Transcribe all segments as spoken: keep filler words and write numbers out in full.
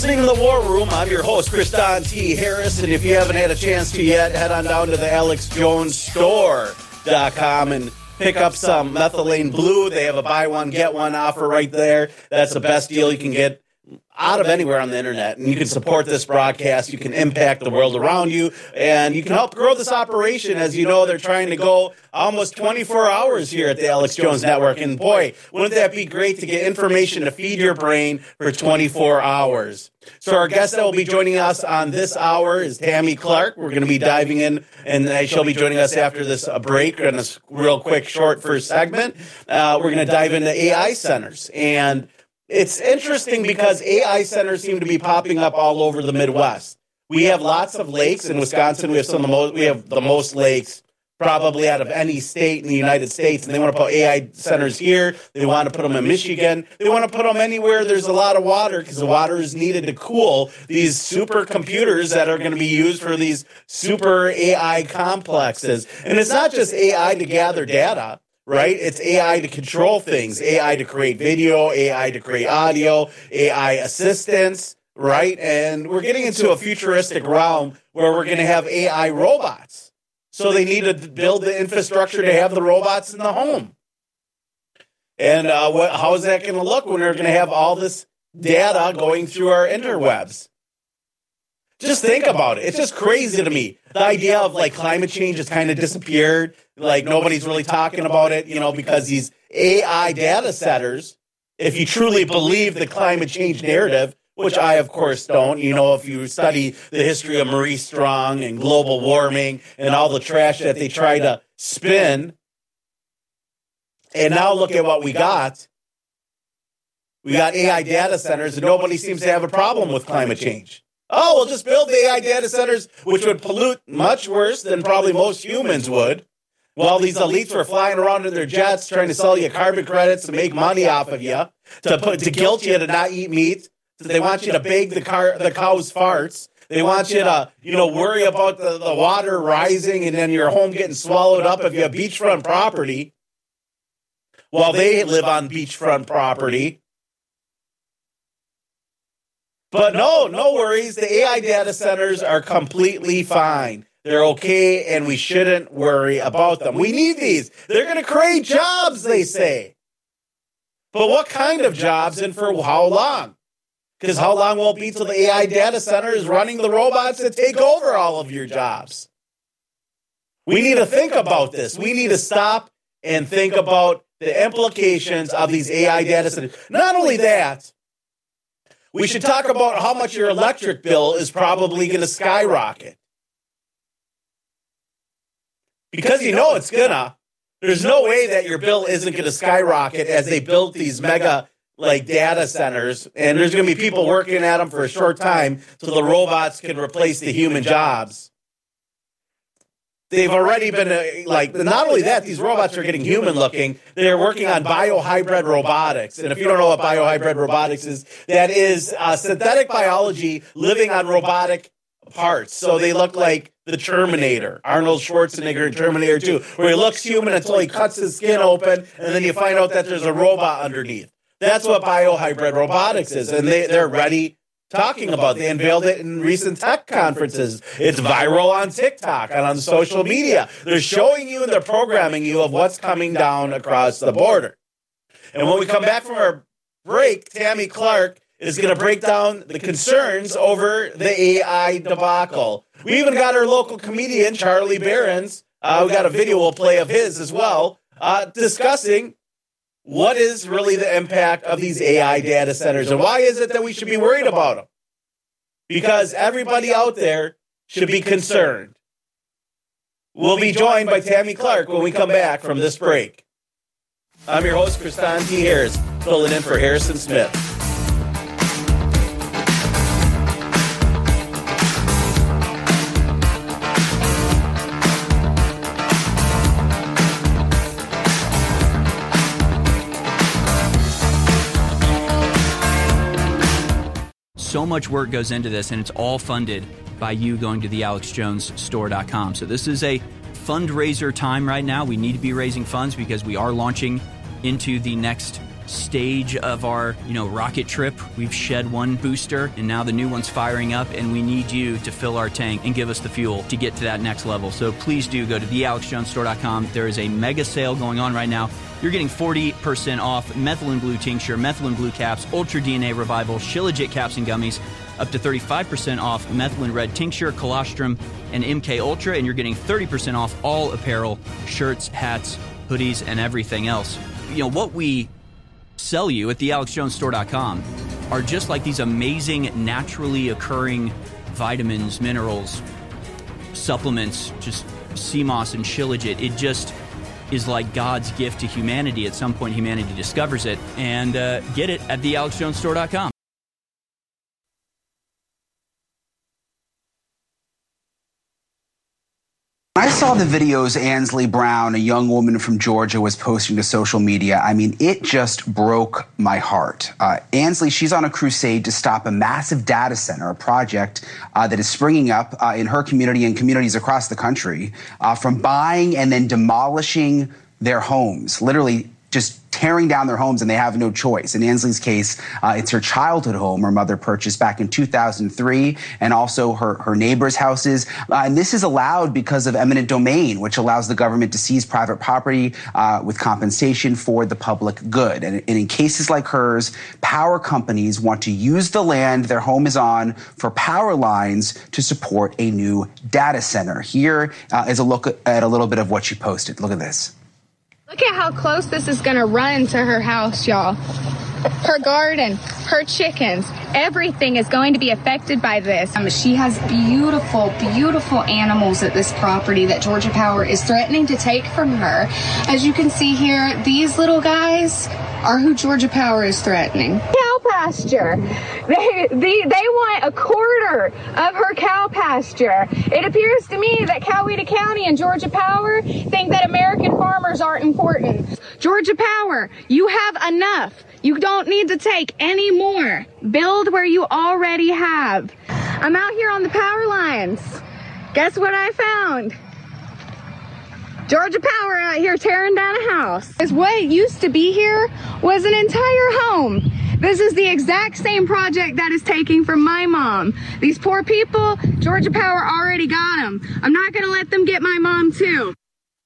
listening to The War Room. I'm your host, Chris Don T. Harris, and if you haven't had a chance to yet, head on down to the alex jones store dot com and pick up some methylene blue. They have a buy one, get one offer right there. That's the best deal you can get out of anywhere on the internet, and you can support this broadcast. You can impact the world around you, and you can help grow this operation. As you know, they're trying to go almost twenty-four hours here at the Alex Jones Network, and boy, wouldn't that be great to get information to feed your brain for twenty-four hours. So our guest that will be joining us on this hour is Tammy Clark. We're going to be diving in, and she'll be joining us after this break in a real quick, short first segment. Uh, we're going to dive into A I centers, and it's interesting because A I centers seem to be popping up all over the Midwest. We have lots of lakes in Wisconsin. We have some of the most, we have the most lakes probably out of any state in the United States, and they want to put A I centers here. They want to put them in Michigan. They want to put them anywhere there's a lot of water, because the water is needed to cool these supercomputers that are going to be used for these super A I complexes. And it's not just A I to gather data. Right? It's A I to control things, A I to create video, A I to create audio, A I assistance, right? And we're getting into a futuristic realm where we're going to have A I robots. So they need to build the infrastructure to have the robots in the home. And uh, what, how is that going to look when we're going to have all this data going through our interwebs? Just think about it. It's just crazy to me. The idea of like climate change has kind of disappeared. Like nobody's really talking about it, you know, because these A I data centers, if you truly believe the climate change narrative, which I, of course, don't, you know, if you study the history of Marie Strong and global warming and all the trash that they try to spin, and now look at what we got. We got A I data centers, and nobody seems to have a problem with climate change. Oh, we'll just build the A I data centers, which would pollute much worse than probably most humans would. While these elites were flying around in their jets trying to sell you carbon credits to make money off of you, to put to guilt you to not eat meat. They want you to beg the car, the cow's farts. They want you to, you know, worry about the, the water rising and then your home getting swallowed up if you have beachfront property. While they live on beachfront property. But no, no worries. The A I data centers are completely fine. They're okay, and we shouldn't worry about them. We need these. They're going to create jobs, they say. But what kind of jobs and for how long? Because how long will it be till the A I data center is running the robots that take over all of your jobs? We need to think about this. We need to stop and think about the implications of these A I data centers. Not only that, we should talk about how much your electric bill is probably going to skyrocket. Because you know it's gonna. There's no way that your bill isn't going to skyrocket as they build these mega like data centers, and there's going to be people working at them for a short time so the robots can replace the human jobs. They've already been, uh, like, not only that, these robots are getting human looking. They're working on biohybrid robotics. And if you don't know what biohybrid robotics is, that is uh, synthetic biology living on robotic parts. So they look like the Terminator, Arnold Schwarzenegger in Terminator two, where he looks human until he cuts his skin open, and then you find out that there's a robot underneath. That's what biohybrid robotics is, and they, they're ready talking about. They unveiled it in recent tech conferences. It's viral on TikTok and on social media. They're showing you and they're programming you of what's coming down across the border. And when we come back from our break, Tammy Clark is going to break down the concerns over the A I debacle. We even got our local comedian, Charlie Behrens. Uh, we got a video we'll play of his as well, uh, discussing what is really the impact of these A I data centers, and why is it that we should be worried about them? Because everybody out there should be concerned. We'll be joined by Tammy Clark when we come back from this break. I'm your host, Chris Don T. Harris, filling in for Harrison Smith. So much work goes into this, and it's all funded by you going to the alex jones store dot com. So this is a fundraiser time right now. We need to be raising funds because we are launching into the next stage of our, you know, rocket trip. We've shed one booster, and now the new one's firing up, and we need you to fill our tank and give us the fuel to get to that next level. So please do go to the alex jones store dot com. There is a mega sale going on right now. You're getting forty percent off methylene blue tincture, methylene blue caps, ultra D N A revival, Shilajit caps and gummies, up to thirty-five percent off methylene red tincture, colostrum, and M K Ultra, and you're getting thirty percent off all apparel, shirts, hats, hoodies, and everything else. You know, what we sell you at the alex jones store dot com are just like these amazing naturally occurring vitamins, minerals, supplements, just sea moss and Shilajit. It just is like God's gift to humanity. At some point, humanity discovers it, and uh, get it at the alex jones store dot com. I saw the videos Ansley Brown, a young woman from Georgia, was posting to social media. I mean, it just broke my heart. Uh, Ansley, she's on a crusade to stop a massive data center, a project uh, that is springing up uh, in her community and communities across the country, uh, from buying and then demolishing their homes, literally just tearing down their homes, and they have no choice. In Ansley's case, uh, it's her childhood home her mother purchased back in two thousand three, and also her, her neighbors' houses. Uh, and this is allowed because of eminent domain, which allows the government to seize private property uh, with compensation for the public good. And, and in cases like hers, power companies want to use the land their home is on for power lines to support a new data center. Here uh, is a look at a little bit of what she posted. Look at this. Look at how close this is going to run to her house, y'all. Her garden, her chickens, everything is going to be affected by this. Um, she has beautiful, beautiful animals at this property that Georgia Power is threatening to take from her. As you can see here, these little guys are who Georgia Power is threatening. Cow pasture. They, they, they want a quarter of her cow pasture. It appears to me that Coweta County and Georgia Power think that American farmers aren't important. Georgia Power, you have enough. You don't need to take any more. Build where you already have. I'm out here on the power lines. Guess what I found? Georgia Power out here tearing down a house. What used to be here was an entire home. This is the exact same project that is taking from my mom. These poor people, Georgia Power already got them. I'm not going to let them get my mom too.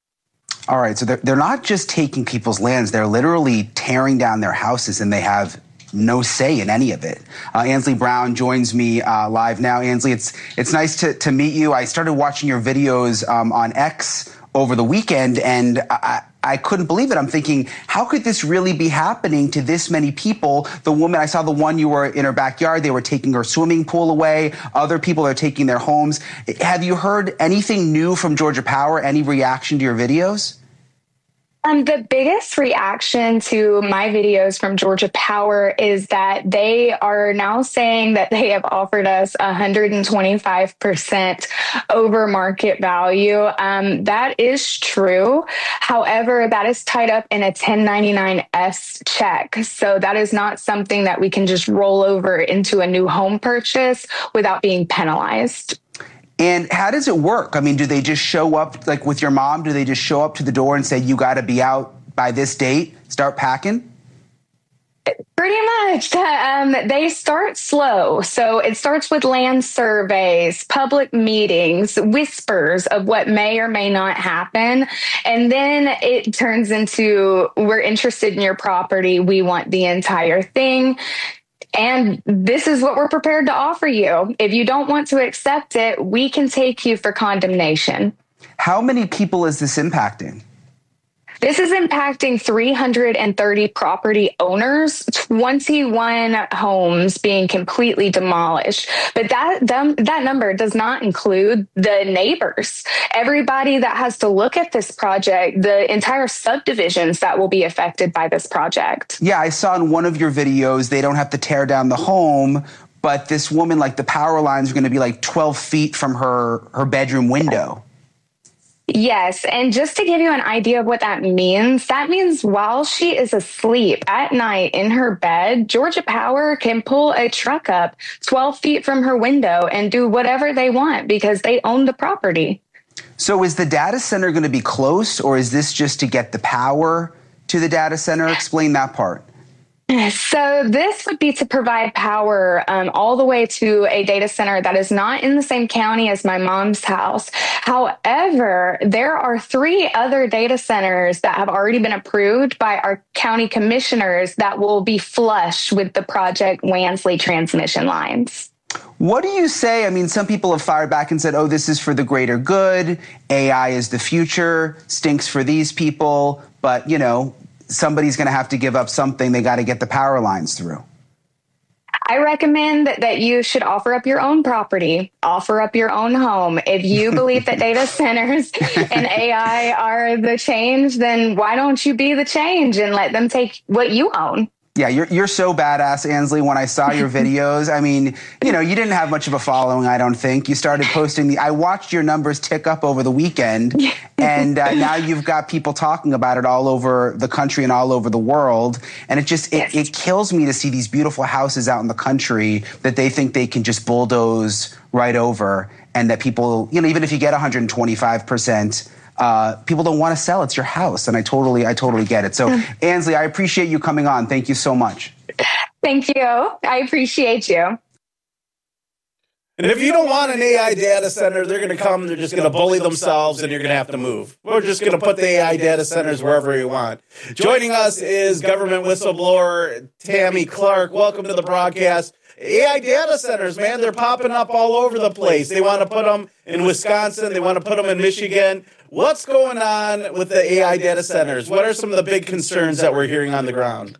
All right, so they're, they're not just taking people's lands, they're literally tearing down their houses, and they have no say in any of it. Uh, Ansley Brown joins me uh, live now. Ansley, it's it's nice to, to meet you. I started watching your videos um, on X over the weekend, and I, I couldn't believe it. I'm thinking, how could this really be happening to this many people? The woman, I saw the one you were in her backyard, they were taking her swimming pool away. Other people are taking their homes. Have you heard anything new from Georgia Power? Any reaction to your videos? Um, the biggest reaction to my videos from Georgia Power is that they are now saying that they have offered us one hundred twenty-five percent over market value. Um, that is true. However, that is tied up in a ten ninety-nine S check. So that is not something that we can just roll over into a new home purchase without being penalized. And how does it work? I mean, do they just show up, like with your mom, do they just show up to the door and say, you got to be out by this date, start packing? Pretty much. Um, they start slow. So it starts with land surveys, public meetings, whispers of what may or may not happen. And then it turns into, we're interested in your property. We want the entire thing. And this is what we're prepared to offer you. If you don't want to accept it, we can take you for condemnation. How many people is this impacting? This is impacting three hundred thirty property owners, twenty-one homes being completely demolished. But that that number does not include the neighbors, everybody that has to look at this project, the entire subdivisions that will be affected by this project. Yeah, I saw in one of your videos, they don't have to tear down the home, but this woman, like the power lines are going to be like twelve feet from her, her bedroom window. Yes. And just to give you an idea of what that means, that means while she is asleep at night in her bed, Georgia Power can pull a truck up twelve feet from her window and do whatever they want because they own the property. So is the data center going to be close, or is this just to get the power to the data center? Explain that part. So this would be to provide power um, all the way to a data center that is not in the same county as my mom's house. However, there are three other data centers that have already been approved by our county commissioners that will be flush with the Project Wansley transmission lines. What do you say? I mean, some people have fired back and said, oh, this is for the greater good. A I is the future, stinks for these people. But, you know, somebody's going to have to give up something. They got to get the power lines through. I recommend that, that you should offer up your own property, offer up your own home. If you believe that data centers and A I are the change, then why don't you be the change and let them take what you own? Yeah, you're you're so badass, Ansley. When I saw your videos, I mean, you know, you didn't have much of a following, I don't think. You started posting the, I watched your numbers tick up over the weekend, and uh, now you've got people talking about it all over the country and all over the world. And it just, it, it kills me to see these beautiful houses out in the country that they think they can just bulldoze right over, and that people, you know, even if you get one hundred twenty-five percent, Uh, people don't want to sell. It's your house. And I totally, I totally get it. So, Ansley, I appreciate you coming on. Thank you so much. Thank you. I appreciate you. And if you don't want an A I data center, they're going to come, they're just going to bully themselves, and you're going to have to move. We're just going to put the A I data centers wherever you want. Joining us is government whistleblower Tammy Clark. Welcome to the broadcast. A I data centers, man, they're popping up all over the place. They want to put them in Wisconsin. They want to put them in Michigan. What's going on with the A I data centers? What are some of the big concerns that we're hearing on the ground?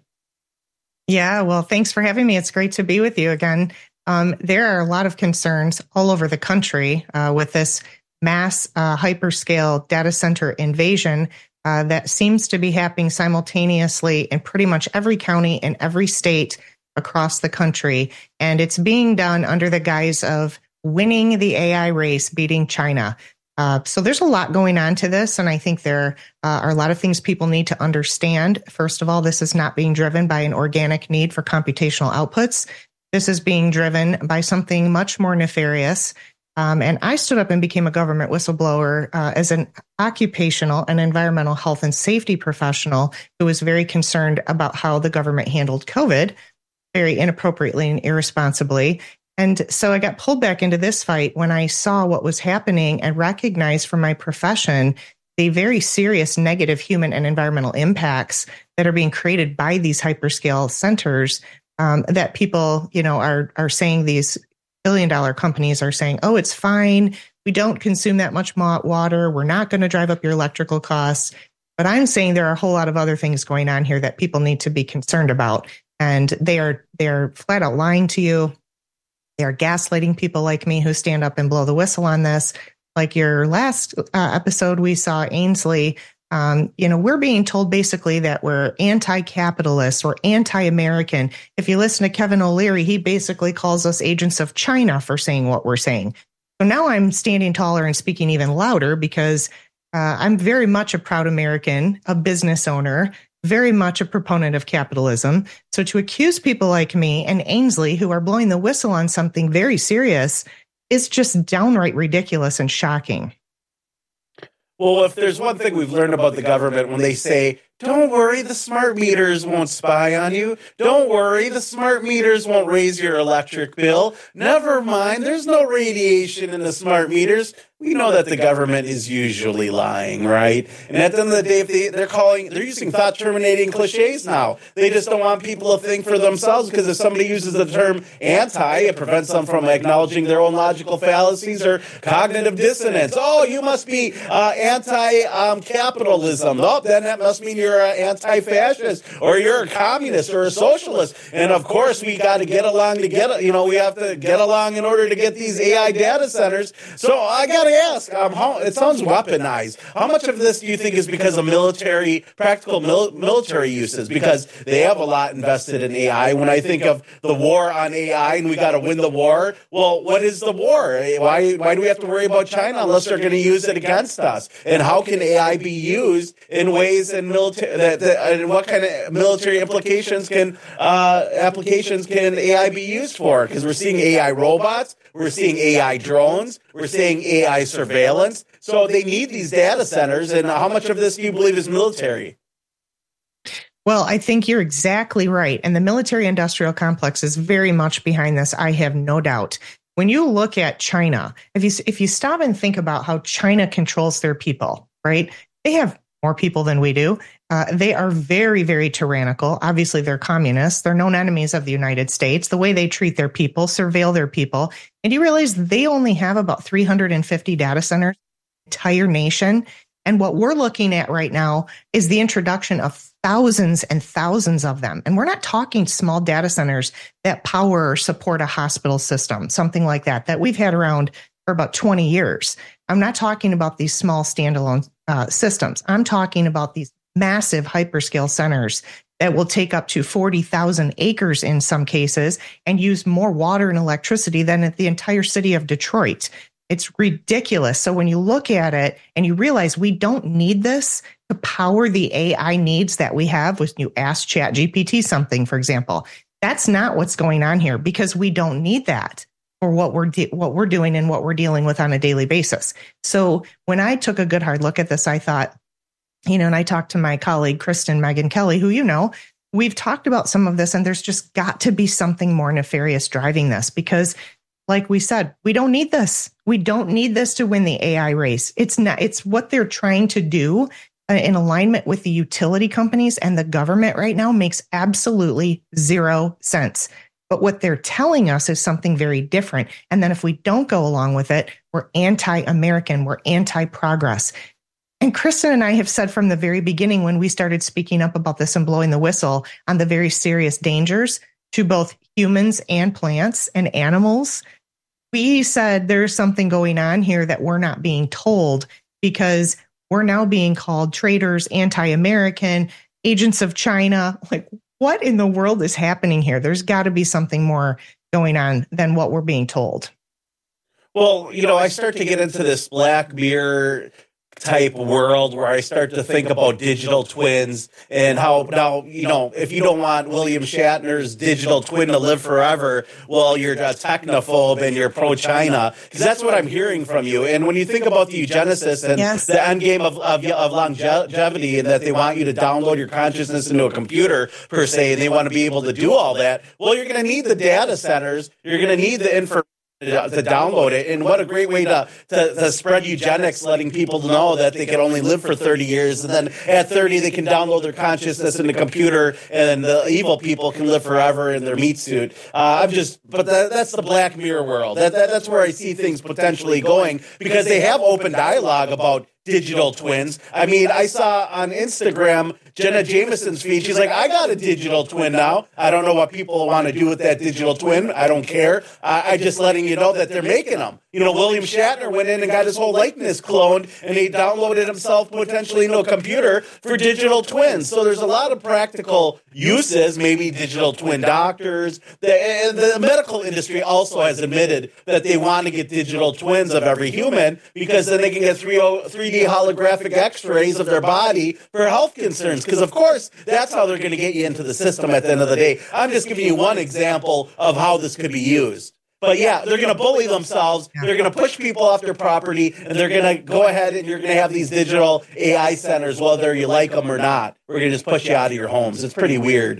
Yeah, well, thanks for having me. It's great to be with you again. Um, there are a lot of concerns all over the country uh, with this mass uh, hyperscale data center invasion uh, that seems to be happening simultaneously in pretty much every county in every state across the country. And it's being done under the guise of winning the A I race, beating China. Uh, so there's a lot going on to this, and I think there uh, are a lot of things people need to understand. First of all, this is not being driven by an organic need for computational outputs. This is being driven by something much more nefarious. Um, and I stood up and became a government whistleblower uh, as an occupational and environmental health and safety professional who was very concerned about how the government handled COVID very inappropriately and irresponsibly. And so I got pulled back into this fight when I saw what was happening and recognized from my profession the very serious negative human and environmental impacts that are being created by these hyperscale centers um, that people, you know, are are saying these billion dollar companies are saying, oh, it's fine. We don't consume that much water. We're not going to drive up your electrical costs. But I'm saying there are a whole lot of other things going on here that people need to be concerned about. And they are they're flat out lying to you. They are gaslighting people like me who stand up and blow the whistle on this. Like your last uh, episode, we saw Ansley. Um, you know, we're being told basically that we're anti-capitalist or anti-American. If you listen to Kevin O'Leary, he basically calls us agents of China for saying what we're saying. So now I'm standing taller and speaking even louder because uh, I'm very much a proud American, a business owner, very much a proponent of capitalism. So to accuse people like me and Ansley, who are blowing the whistle on something very serious, is just downright ridiculous and shocking. Well, if there's one thing we've learned about the government, when they say, don't worry, the smart meters won't spy on you. Don't worry, the smart meters won't raise your electric bill. Never mind, there's no radiation in the smart meters. We know that the government is usually lying, right? And at the end of the day, if they, they're calling, they're using thought-terminating cliches now. They just don't want people to think for themselves, because if somebody uses the term anti, it prevents them from acknowledging their own logical fallacies or cognitive dissonance. Oh, you must be uh, anti-capitalism. Um, oh, then that must mean you're You're an anti-fascist, or you're a communist, or a socialist. And of course, we got to get along to get, you know, we have to get along in order to get these A I data centers. So I got to ask, um, how, it sounds weaponized. How much of this do you think is because of military, practical mil- military uses? Because they have a lot invested in A I. When I think of the war on A I and we got to win the war, well, what is the war? Why, why do we have to worry about China unless they're going to use it against us? And how can A I be used in ways in military? That, that, and what kind of military implications can uh, applications can A I be used for? Because we're seeing A I robots, we're seeing A I drones, we're seeing A I surveillance. So they need these data centers. And how much of this do you believe is military? Well, I think you're exactly right. And the military-industrial complex is very much behind this. I have no doubt. When you look at China, if you if you stop and think about how China controls their people, right? They have more people than we do. Uh, they are very, very tyrannical. Obviously, they're communists. They're known enemies of the United States. The way they treat their people, surveil their people. And you realize they only have about three hundred fifty data centers in the entire nation. And what we're looking at right now is the introduction of thousands and thousands of them. And we're not talking small data centers that power or support a hospital system, something like that, that we've had around for about twenty years. I'm not talking about these small standalone uh, systems. I'm talking about these massive hyperscale centers that will take up to forty thousand acres in some cases and use more water and electricity than the entire city of Detroit. It's ridiculous. So when you look at it and you realize we don't need this to power the A I needs that we have, when you ask ChatGPT something, for example, that's not what's going on here, because we don't need that for what we're de- what we're doing and what we're dealing with on a daily basis. So when I took a good hard look at this, I thought, you know, and I talked to my colleague, Kristen Megan Kelly, who, you know, we've talked about some of this, and there's just got to be something more nefarious driving this, because like we said, we don't need this. We don't need this to win the A I race. It's not, it's what they're trying to do uh, in alignment with the utility companies and the government right now makes absolutely zero sense. But what they're telling us is something very different. And then if we don't go along with it, we're anti-American, we're anti-progress. And Kristen and I have said from the very beginning, when we started speaking up about this and blowing the whistle on the very serious dangers to both humans and plants and animals, we said there's something going on here that we're not being told, because we're now being called traitors, anti-American, agents of China. Like, what in the world is happening here? There's got to be something more going on than what we're being told. Well, you know, I start to get into this Black Mirror type world where I start to think about digital twins and how now, you know, if you don't want William Shatner's digital twin to live forever, well, you're a technophobe and you're pro-China, because that's what I'm hearing from you. And when you think about the eugenicists and yes. the end game of, of, of longevity, and that they want you to download your consciousness into a computer, per se, and they want to be able to do all that, well, you're going to need the data centers. You're going to need the information to download it. And what a great way to, to, to spread eugenics, letting people know that they can only live for thirty years, and then at thirty they can download their consciousness in the computer, and the evil people can live forever in their meat suit. Uh, I'm just, but that, that's the Black Mirror world. That, that that's where I see things potentially going, because they have open dialogue about digital twins. I mean, I saw on Instagram Jenna Jameson's feed. She's like, I got a digital twin now. I don't know what people want to do with that digital twin. I don't care. I, I just letting you know that they're making them. You know, William Shatner went in and got his whole likeness cloned, and he downloaded himself potentially into a computer for digital twins. So there's a lot of practical uses, maybe digital twin doctors. The, the medical industry also has admitted that they want to get digital twins of every human, because then they can get three D holographic x-rays of their body for health concerns, because of course that's how they're going to get you into the system at the end of the day. I'm just giving you one example of how this could be used. But yeah, they're going to bully themselves, they're going to push people off their property, and they're going to go ahead and you're going to have these digital A I centers, whether you like them or not. We're going to just push you out of your homes. It's pretty weird.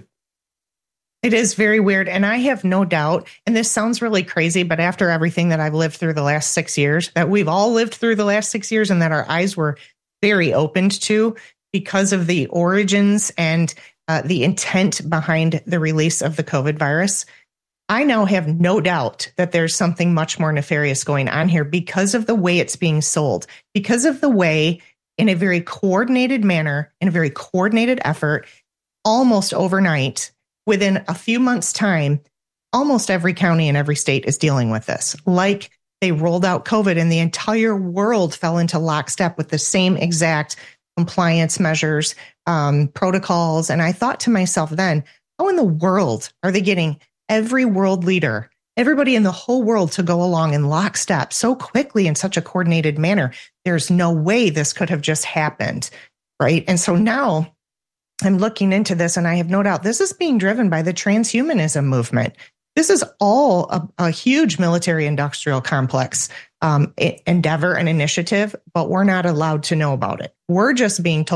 It is very weird. And I have no doubt, and this sounds really crazy, but after everything that I've lived through the last six years, that we've all lived through the last six years and that our eyes were very opened to because of the origins and uh, the intent behind the release of the COVID virus, I now have no doubt that there's something much more nefarious going on here because of the way it's being sold, because of the way, in a very coordinated manner, in a very coordinated effort, almost overnight, within a few months' time, almost every county and every state is dealing with this. Like they rolled out COVID and the entire world fell into lockstep with the same exact compliance measures, um, protocols. And I thought to myself then, how in the world are they getting every world leader, everybody in the whole world to go along in lockstep so quickly in such a coordinated manner? There's no way this could have just happened, right? And so now I'm looking into this, and I have no doubt this is being driven by the transhumanism movement. This is all a, a huge military-industrial complex um, endeavor and initiative, but we're not allowed to know about it. We're just being told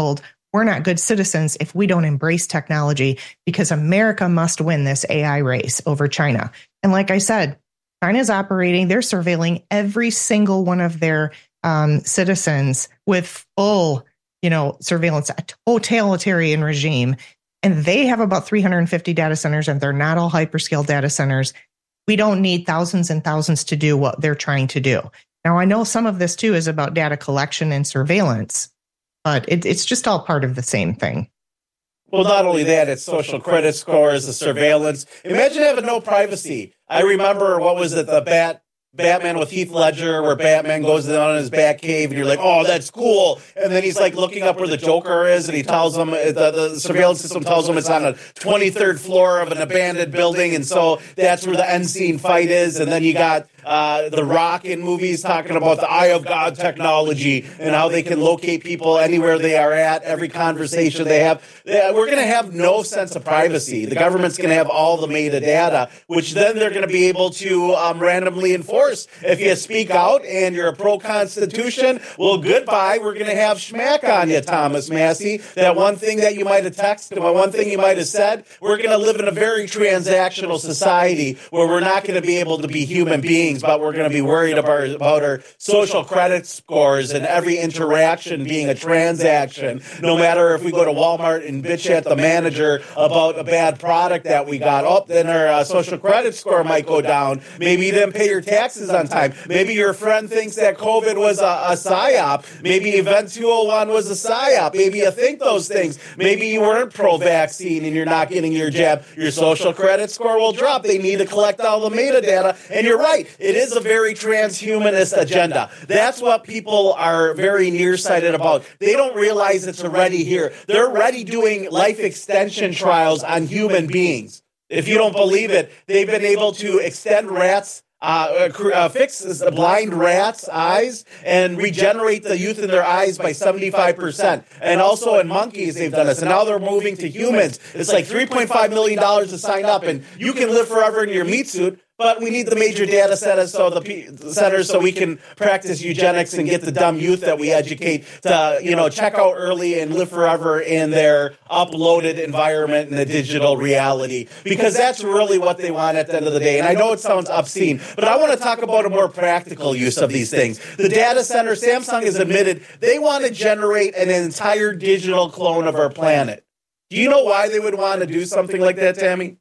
we're not good citizens if we don't embrace technology, because America must win this A I race over China. And like I said, China's operating, they're surveilling every single one of their um, citizens with full, you know, surveillance, a totalitarian regime. And they have about three hundred fifty data centers, and they're not all hyperscale data centers. We don't need thousands and thousands to do what they're trying to do. Now, I know some of this, too, is about data collection and surveillance, but it, it's just all part of the same thing. Well, not only that, it's social credit scores, the surveillance. Imagine having no privacy. I remember, what was it, the Bat Batman with Heath Ledger, where Batman goes down in his bat cave, and you're like, oh, that's cool. And then he's like looking up where the Joker is, and he tells him, the, the surveillance system tells him it's on the twenty-third floor of an abandoned building, and so that's where the end scene fight is. And then you got uh, The Rock in movies talking about the Eye of God technology and how they can locate people anywhere they are at, every conversation they have. We're going to have no sense of privacy. The government's going to have all the metadata, which then they're going to be able to um, randomly enforce. If you speak out and you're a pro-Constitution, well, goodbye. We're going to have schmack on you, Thomas Massey. That one thing that you might have texted, and one thing you might have said, we're going to live in a very transactional society where we're not going to be able to be human beings, but we're going to be worried about, about our social credit scores and every interaction being a transaction. No matter if we go to Walmart and bitch at the manager about a bad product that we got, oh, then our uh, social credit score might go down. Maybe you didn't pay your taxes on time. Maybe your friend thinks that COVID was a, a psyop. Maybe Event two oh one was a psyop. Maybe you think those things. Maybe you weren't pro-vaccine and you're not getting your jab. Your social credit score will drop. They need to collect all the metadata. And you're right. It is a very transhumanist agenda. That's what people are very nearsighted about. They don't realize it's already here. They're already doing life extension trials on human beings. If you don't believe it, they've been able to extend rats Uh, uh, fix the blind rats' eyes and regenerate the youth in their eyes by seventy-five percent. And also in monkeys, they've done this. And now they're moving to humans. It's like three point five million dollars to sign up, and you can live forever in your meat suit. But we need the major data centers so the P- centers so we can practice eugenics and get the dumb youth that we educate to, you know, check out early and live forever in their uploaded environment in the digital reality. Because that's really what they want at the end of the day. And I know it sounds obscene, but I want to talk about a more practical use of these things. The data center, Samsung has admitted they want to generate an entire digital clone of our planet. Do you know why they would want to do something like that, Tammy?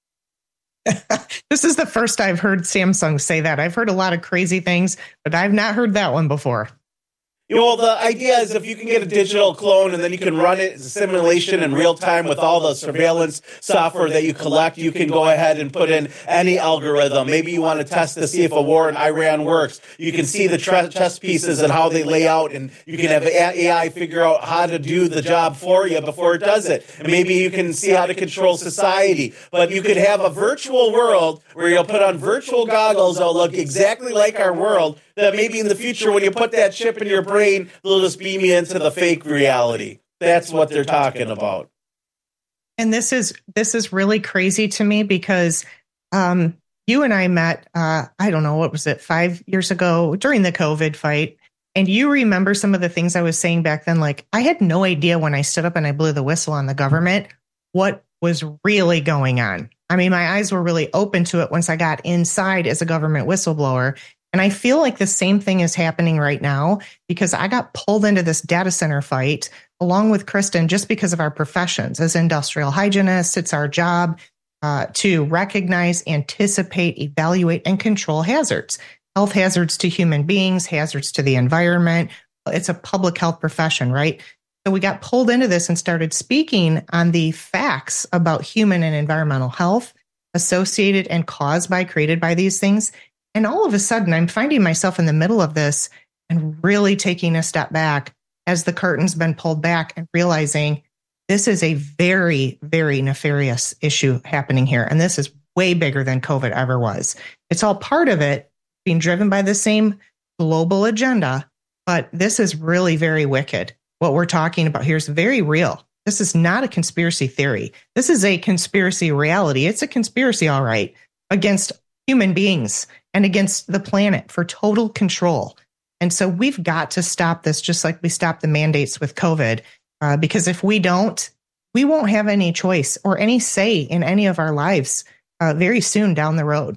This is the first I've heard Samsung say that. I've heard a lot of crazy things, but I've not heard that one before. Well, the idea is if you can get a digital clone and then you can run it as a simulation in real time with all the surveillance software that you collect, you can go ahead and put in any algorithm. Maybe you want to test to see if a war in Iran works. You can see the chess pieces and how they lay out, and you can have A I figure out how to do the job for you before it does it. And maybe you can see how to control society. But you could have a virtual world where you'll put on virtual goggles that will look exactly like our world, that maybe in the future when you put that chip in your brain, they'll just beam you into the fake reality. That's what they're talking about. And this is this is really crazy to me because um, you and I met, uh, I don't know, what was it, five years ago during the COVID fight. And you remember some of the things I was saying back then, like I had no idea when I stood up and I blew the whistle on the government what was really going on. I mean, my eyes were really open to it once I got inside as a government whistleblower. And I feel like the same thing is happening right now because I got pulled into this data center fight along with Kristen just because of our professions. As industrial hygienists, it's our job uh, to recognize, anticipate, evaluate, and control hazards. Health hazards to human beings, hazards to the environment. It's a public health profession, right? So we got pulled into this and started speaking on the facts about human and environmental health associated and caused by, created by these things. And all of a sudden, I'm finding myself in the middle of this and really taking a step back as the curtain's been pulled back and realizing this is a very, very nefarious issue happening here. And this is way bigger than COVID ever was. It's all part of it being driven by the same global agenda, but this is really very wicked. What we're talking about here is very real. This is not a conspiracy theory. This is a conspiracy reality. It's a conspiracy, all right, against human beings and against the planet for total control. And so we've got to stop this, just like we stopped the mandates with COVID. Uh, because if we don't, we won't have any choice or any say in any of our lives uh, very soon down the road.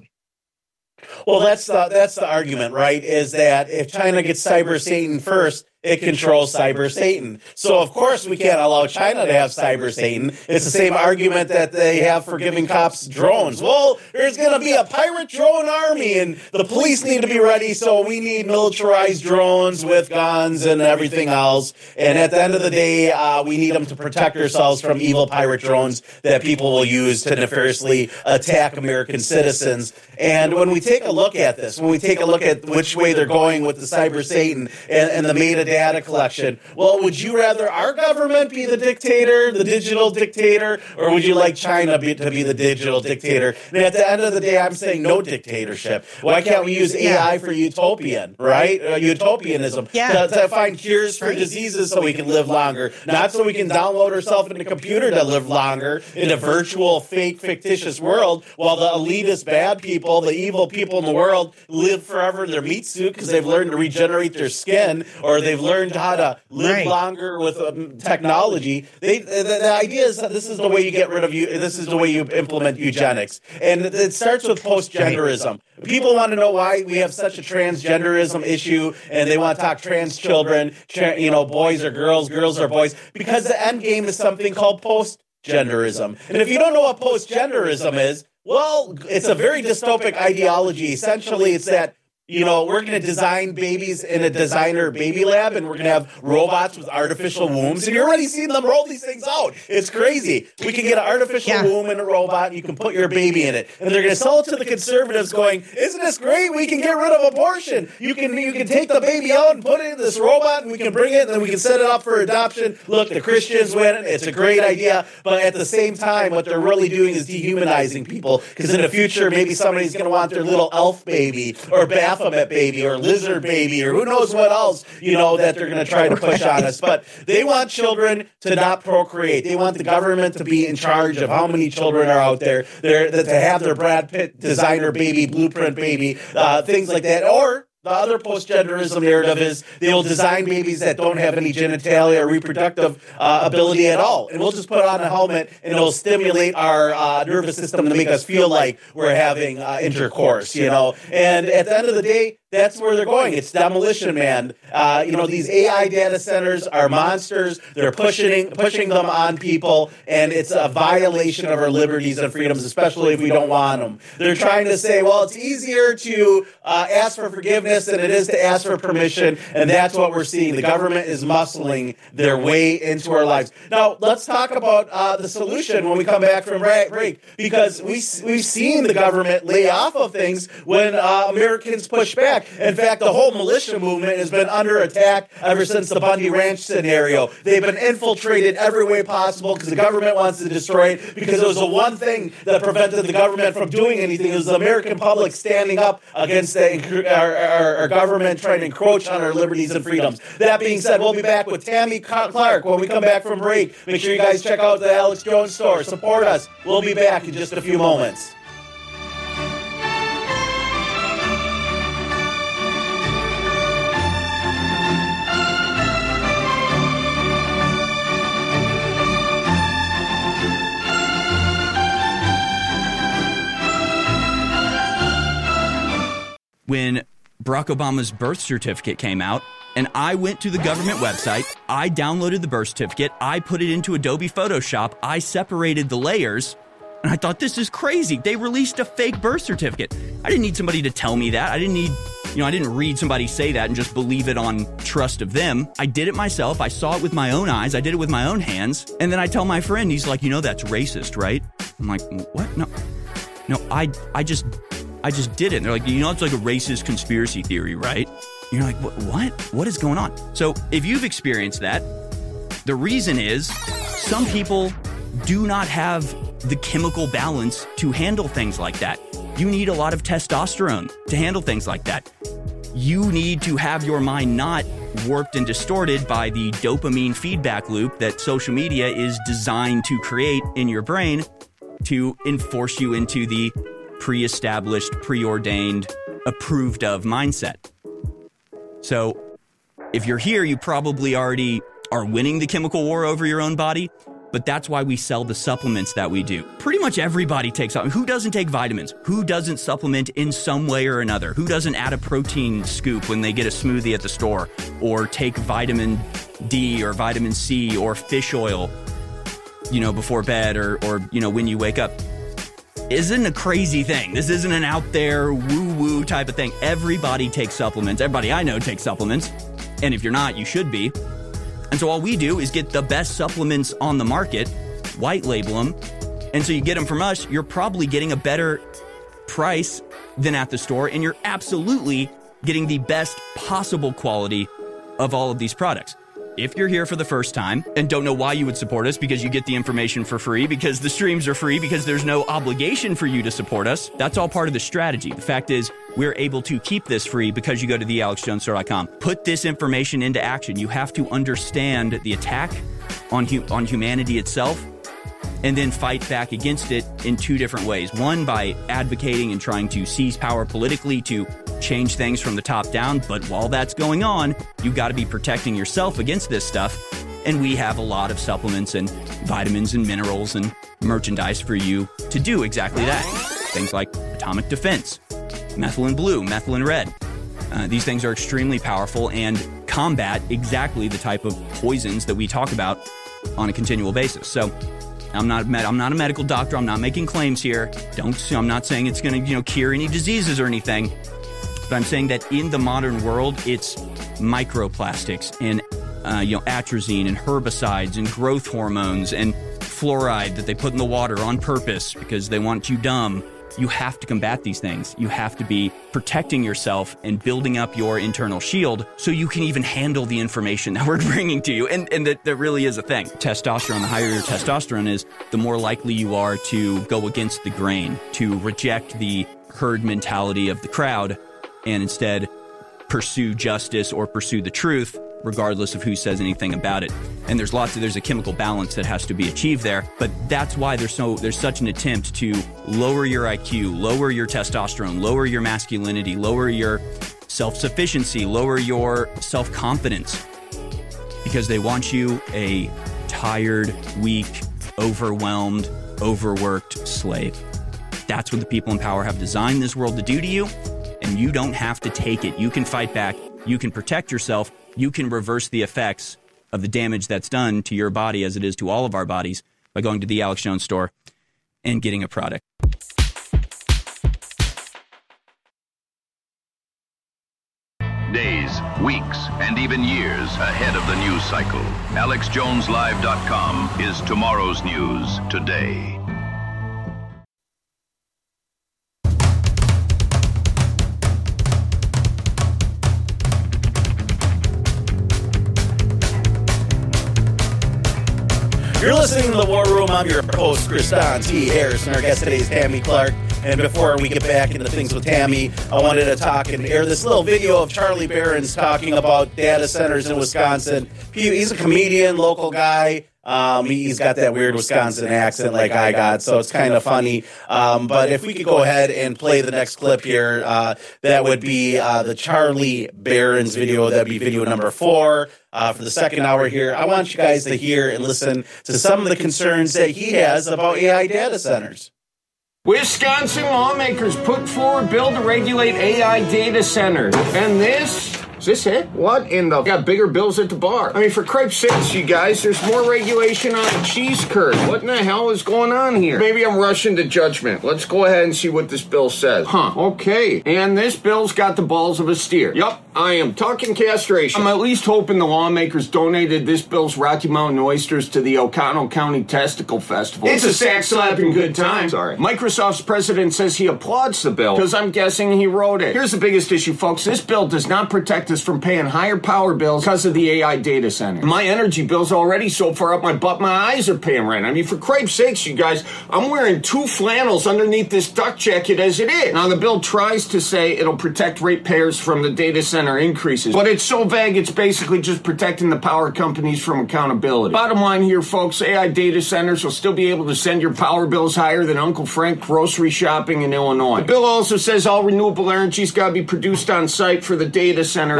Well, that's the, that's the argument, right, is that if China gets Cyber Satan first, it controls Cyber Satan. So, of course, we can't allow China to have Cyber Satan. It's the same argument that they have for giving cops drones. Well, there's going to be a pirate drone army, and the police need to be ready, so we need militarized drones with guns and everything else. And at the end of the day, uh, we need them to protect ourselves from evil pirate drones that people will use to nefariously attack American citizens. And when we take a look at this, when we take a look at which way they're going with the Cyber Satan and, and the metadata data collection. Well, would you rather our government be the dictator, the digital dictator, or would you like China be, to be the digital dictator? And at the end of the day, I'm saying no dictatorship. Why can't we use A I yeah. for utopian, right? Uh, utopianism yeah. to, to find cures for right. diseases so we can live longer, not so we can download ourselves in a computer to live longer in a virtual, fake, fictitious world, while the elitist bad people, the evil people in the world, live forever in their meat suit because they've learned to regenerate their skin, or they've learned how to live right. longer with um, technology. They, the, the idea is that this is the way you get rid of you. This is the way you implement eugenics, and it starts with post-genderism. People want to know why we have such a transgenderism issue, and they want to talk trans children, tra- you know, boys are girls, girls are boys, because the end game is something called post-genderism. And if you don't know what post-genderism is, well, it's a very dystopic ideology. Essentially, it's that, you know, we're going to design babies in a designer baby lab, and we're going to have robots with artificial wombs. And you're already seeing them roll these things out. It's crazy. We can get an artificial yeah. womb in a robot, and you can put your baby in it. And they're going to sell it to the conservatives going, isn't this great? We can get rid of abortion. You can you can take the baby out and put it in this robot, and we can bring it, and then we can set it up for adoption. Look, the Christians win it. It's a great idea. But at the same time, what they're really doing is dehumanizing people, because in the future, maybe somebody's going to want their little elf baby or Baphomet baby or lizard baby or who knows what else, you know, that they're going to try to push on us. But they want children to not procreate. They want the government to be in charge of how many children are out there. They're, to have their Brad Pitt designer baby, blueprint baby, uh, things like that. Or the other post-genderism narrative is they will design babies that don't have any genitalia or reproductive uh, ability at all. And we'll just put on a helmet, and it'll stimulate our uh, nervous system to make us feel like we're having uh, intercourse, you know. And at the end of the day, that's where they're going. It's demolition, man. Uh, you know, these A I data centers are monsters. They're pushing pushing them on people, and it's a violation of our liberties and freedoms, especially if we don't want them. They're trying to say, well, it's easier to uh, ask for forgiveness than it is to ask for permission, and that's what we're seeing. The government is muscling their way into our lives. Now, let's talk about uh, the solution when we come back from break, because we, we've seen the government lay off of things when uh, Americans push back. In fact, the whole militia movement has been under attack ever since the Bundy Ranch scenario. They've been infiltrated every way possible because the government wants to destroy it, because it was the one thing that prevented the government from doing anything. It was the American public standing up against the, our, our, our government trying to encroach on our liberties and freedoms. That being said, we'll be back with Tammy Clark when we come back from break. Make sure you guys check out the Alex Jones store. Support us. We'll be back in just a few moments. When Barack Obama's birth certificate came out, and I went to the government website, I downloaded the birth certificate, I put it into Adobe Photoshop, I separated the layers, and I thought, this is crazy. They released a fake birth certificate. I didn't need somebody to tell me that. I didn't need, you know, I didn't read somebody say that and just believe it on trust of them. I did it myself. I saw it with my own eyes. I did it with my own hands. And then I tell my friend, he's like, you know, that's racist, right? I'm like, what? No, no, I, I just... I just did it. And they're like, you know, it's like a racist conspiracy theory, right? And you're like, what? What is going on? So if you've experienced that, the reason is some people do not have the chemical balance to handle things like that. You need a lot of testosterone to handle things like that. You need to have your mind not warped and distorted by the dopamine feedback loop that social media is designed to create in your brain to enforce you into the pre-established, preordained, approved of mindset. So if you're here, you probably already are winning the chemical war over your own body. But that's why we sell the supplements that we do. Pretty much everybody takes, who doesn't take vitamins? Who doesn't supplement in some way or another? Who doesn't add a protein scoop when they get a smoothie at the store? Or take vitamin D or vitamin C or fish oil, you know, before bed or, or you know, when you wake up? Isn't a crazy thing. This isn't an out there woo-woo type of thing. Everybody takes supplements. Everybody I know takes supplements. And if you're not, you should be. And so all we do is get the best supplements on the market, white label them, and so you get them from us, you're probably getting a better price than at the store, and you're absolutely getting the best possible quality of all of these products. If you're here for the first time and don't know why you would support us, because you get the information for free, because the streams are free, because there's no obligation for you to support us, that's all part of the strategy. The fact is, we're able to keep this free because you go to the alex jones store dot com. Put this information into action. You have to understand the attack on hu- on humanity itself, and then fight back against it in two different ways. One, by advocating and trying to seize power politically to change things from the top down. But while that's going on, you've got to be protecting yourself against this stuff. And we have a lot of supplements and vitamins and minerals and merchandise for you to do exactly that. Things like Atomic Defense, Methylene Blue, Methylene Red. Uh, these things are extremely powerful and combat exactly the type of poisons that we talk about on a continual basis. So I'm not med- I'm not a medical doctor. I'm not making claims here. Don't. I'm not saying it's going to, you know, cure any diseases or anything. But I'm saying that in the modern world, it's microplastics and uh, you know, atrazine and herbicides and growth hormones and fluoride that they put in the water on purpose because they want you dumb. You have to combat these things. You have to be protecting yourself and building up your internal shield so you can even handle the information that we're bringing to you. And, and that, that really is a thing. Testosterone, the higher your testosterone is, the more likely you are to go against the grain, to reject the herd mentality of the crowd, and instead pursue justice or pursue the truth, regardless of who says anything about it. And there's lots of, there's a chemical balance that has to be achieved there, but that's why there's so, there's such an attempt to lower your I Q, lower your testosterone, lower your masculinity, lower your self-sufficiency, lower your self-confidence, because they want you a tired, weak, overwhelmed, overworked slave. That's what the people in power have designed this world to do to you, and you don't have to take it. You can fight back. You can protect yourself. You can reverse the effects of the damage that's done to your body, as it is to all of our bodies, by going to the Alex Jones store and getting a product. Days, weeks, and even years ahead of the news cycle. alex jones live dot com is tomorrow's news today. You're listening to The War Room. I'm your host, Kristan T. Harrison. Our guest today is Tammy Clark. And before we get back into things with Tammy, I wanted to talk and air this little video of Charlie Berens talking about data centers in Wisconsin. He's a comedian, local guy. Um, he's got that weird Wisconsin accent like I got, so it's kind of funny. Um, but if we could go ahead and play the next clip here, uh, that would be uh, the Charlie Berens video. That'd be video number four uh, for the second hour here. I want you guys to hear and listen to some of the concerns that he has about A I data centers. Wisconsin lawmakers put forward bill to regulate A I data centers. And this... Is this it? What in the... Got bigger bills at the bar. I mean, for cripe's sakes, you guys, there's more regulation on the cheese curd. What in the hell is going on here? Maybe I'm rushing to judgment. Let's go ahead and see what this bill says. Huh, okay. And this bill's got the balls of a steer. Yup, I am talking castration. I'm at least hoping the lawmakers donated this bill's Rocky Mountain oysters to the O'Connell County Testicle Festival. It's a sack-slapping good time. Sorry. Microsoft's president says he applauds the bill, because I'm guessing he wrote it. Here's the biggest issue, folks. This bill does not protect us from paying higher power bills because of the A I data center. My energy bill's already so far up my butt, my eyes are paying rent. I mean, for cripe's sakes, you guys, I'm wearing two flannels underneath this duck jacket as it is. Now, the bill tries to say it'll protect ratepayers from the data center increases, but it's so vague, it's basically just protecting the power companies from accountability. Bottom line here, folks, A I data centers will still be able to send your power bills higher than Uncle Frank grocery shopping in Illinois. The bill also says all renewable energy's got to be produced on site for the data centers.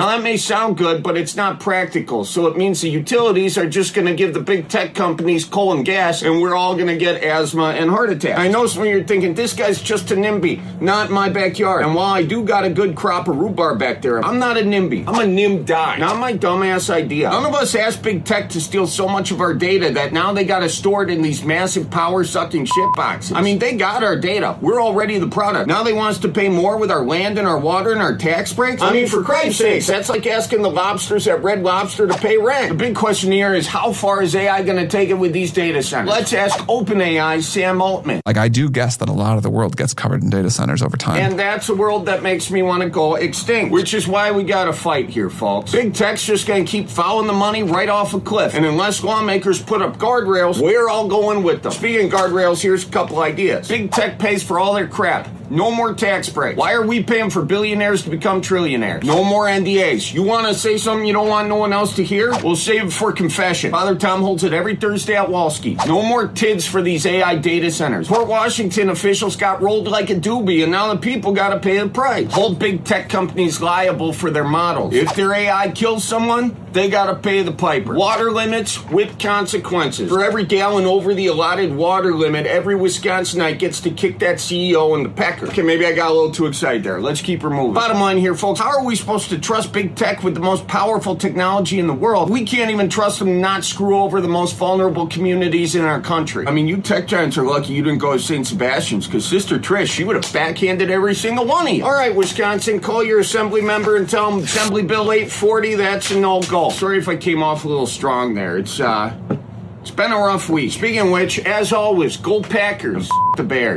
Now, that may sound good, but it's not practical. So it means the utilities are just going to give the big tech companies coal and gas, and we're all going to get asthma and heart attacks. I know some of you are thinking, this guy's just a NIMBY, not my backyard. And while I do got a good crop of rhubarb back there, I'm not a NIMBY. I'm a NIMDI. Not my dumbass idea. None of us asked big tech to steal so much of our data that now they got to store it in these massive power-sucking shit boxes. I mean, they got our data. We're already the product. Now they want us to pay more with our land and our water and our tax breaks? I mean, for Christ's sakes, that's like asking the lobsters at Red Lobster to pay rent. The big question here is, how far is A I going to take it with these data centers? Let's ask OpenAI's Sam Altman. Like, I do guess that a lot of the world gets covered in data centers over time. And that's a world that makes me want to go extinct, which is why we got to fight here, folks. Big tech's just going to keep following the money right off a cliff. And unless lawmakers put up guardrails, we're all going with them. Speaking of guardrails, here's a couple ideas. Big tech pays for all their crap. No more tax breaks. Why are we paying for billionaires to become trillionaires? No more N D As. You want to say something you don't want no one else to hear? We'll save it for confession. Father Tom holds it every Thursday at Walski. No more T I Ds for these A I data centers. Port Washington officials got rolled like a doobie, and now the people got to pay the price. Hold big tech companies liable for their models. If their A I kills someone, they got to pay the piper. Water limits with consequences. For every gallon over the allotted water limit, every Wisconsinite gets to kick that C E O in the pecker. Okay, maybe I got a little too excited there. Let's keep her moving. Bottom line here, folks, how are we supposed to trust big tech with the most powerful technology in the world? We can't even trust them to not screw over the most vulnerable communities in our country. I mean, you tech giants are lucky you didn't go to Saint Sebastian's, because Sister Trish, she would have backhanded every single one of you. All right, Wisconsin, call your assembly member and tell them Assembly Bill eight forty, that's a no-go. Sorry if I came off a little strong there. It's, uh, it's been a rough week. Speaking of which, as always, go Packers, the Bears.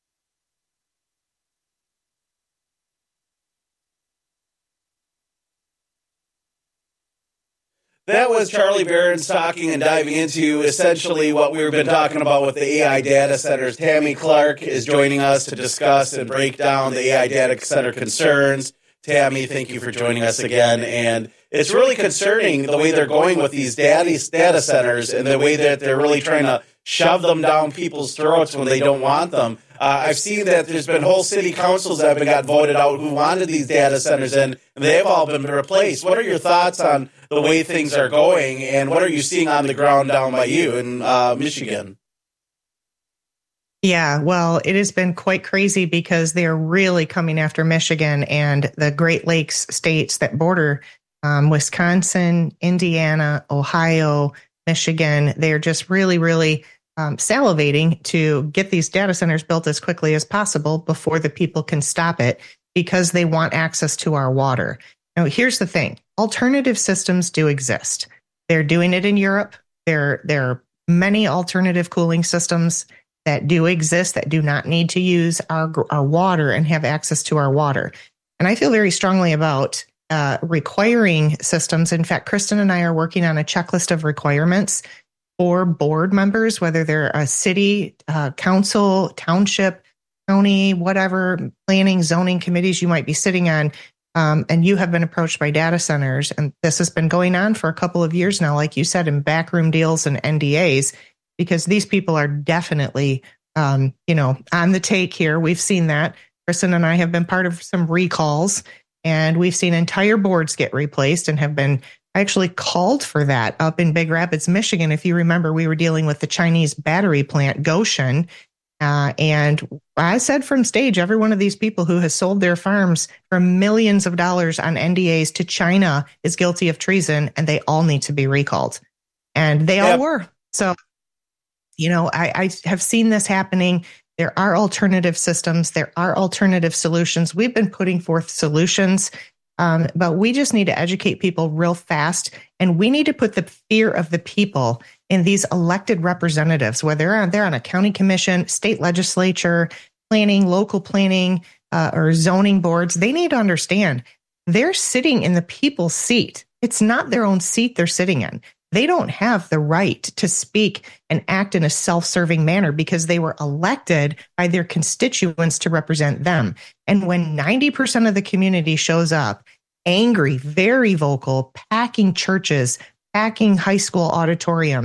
That was Charlie Berens talking and diving into essentially what we've been talking about with the A I data centers. Tammy Clark is joining us to discuss and break down the A I data center concerns. Tammy, thank you for joining us again. And it's really concerning the way they're going with these data data centers and the way that they're really trying to shove them down people's throats when they don't want them. Uh, I've seen that there's been whole city councils that have got voted out who wanted these data centers, and they've all been replaced. What are your thoughts on the way things are going, and what are you seeing on the ground down by you in uh, Michigan? Yeah, well, it has been quite crazy because they're really coming after Michigan and the Great Lakes states that border um, Wisconsin, Indiana, Ohio, Michigan. They're just really, really um, salivating to get these data centers built as quickly as possible before the people can stop it, because they want access to our water. Now, here's the thing. Alternative systems do exist. They're doing it in Europe. There, there are many alternative cooling systems that do exist that do not need to use our, our water and have access to our water. And I feel very strongly about uh, requiring systems. In fact, Kristen and I are working on a checklist of requirements for board members, whether they're a city, uh, council, township, county, whatever planning, zoning committees you might be sitting on. Um, and you have been approached by data centers. And this has been going on for a couple of years now, like you said, in backroom deals and N D As, because these people are definitely, um, you know, on the take here. We've seen that. Kristen and I have been part of some recalls, and we've seen entire boards get replaced and have been actually called for that up in Big Rapids, Michigan. If you remember, we were dealing with the Chinese battery plant, Goshen. Uh, and I said from stage, every one of these people who has sold their farms for millions of dollars on N D As to China is guilty of treason, and they all need to be recalled. And they yep. all were. So, you know, I, I have seen this happening. There are alternative systems. There are alternative solutions. We've been putting forth solutions, um, but we just need to educate people real fast. And we need to put the fear of the people in these elected representatives, whether they're on, they're on a county commission, state legislature, planning, local planning, uh, or zoning boards. They need to understand they're sitting in the people's seat. It's not their own seat they're sitting in. They don't have the right to speak and act in a self-serving manner because they were elected by their constituents to represent them. And when ninety percent of the community shows up angry, very vocal, packing churches, packing high school auditoriums,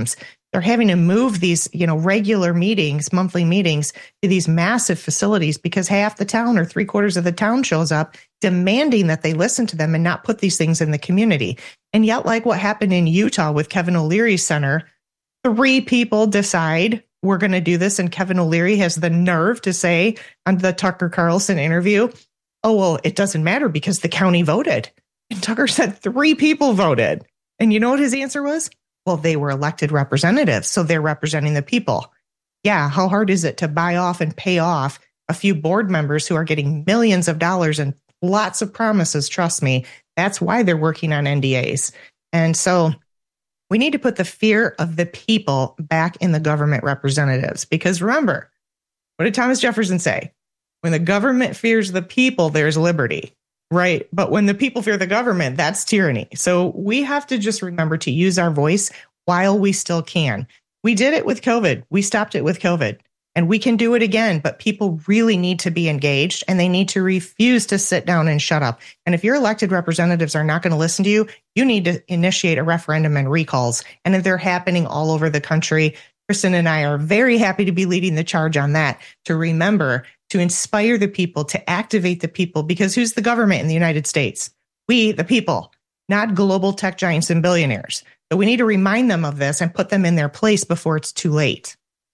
They're having to move these, you know, regular meetings, monthly meetings to these massive facilities because half the town or three quarters of the town shows up demanding that they listen to them and not put these things in the community. And yet, like what happened in Utah with Kevin O'Leary Center, three people decide we're going to do this. And Kevin O'Leary has the nerve to say on the Tucker Carlson interview, oh, well, it doesn't matter because the county voted. And Tucker said three people voted. And you know what his answer was? Well, they were elected representatives, so they're representing the people. Yeah, how hard is it to buy off and pay off a few board members who are getting millions of dollars and lots of promises? Trust me, that's why they're working on N D As. And so we need to put the fear of the people back in the government representatives. Because remember, what did Thomas Jefferson say? When the government fears the people, there's liberty. Right. But when the people fear the government, that's tyranny. So we have to just remember to use our voice while we still can. We did it with COVID. We stopped it with COVID. And we can do it again. But people really need to be engaged and they need to refuse to sit down and shut up. And if your elected representatives are not going to listen to you, you need to initiate a referendum and recalls. And if they're happening all over the country, Kristen and I are very happy to be leading the charge on that, to remember to inspire the people, to activate the people, because who's the government in the United States? We, the people, not global tech giants and billionaires. So we need to remind them of this and put them in their place before it's too late.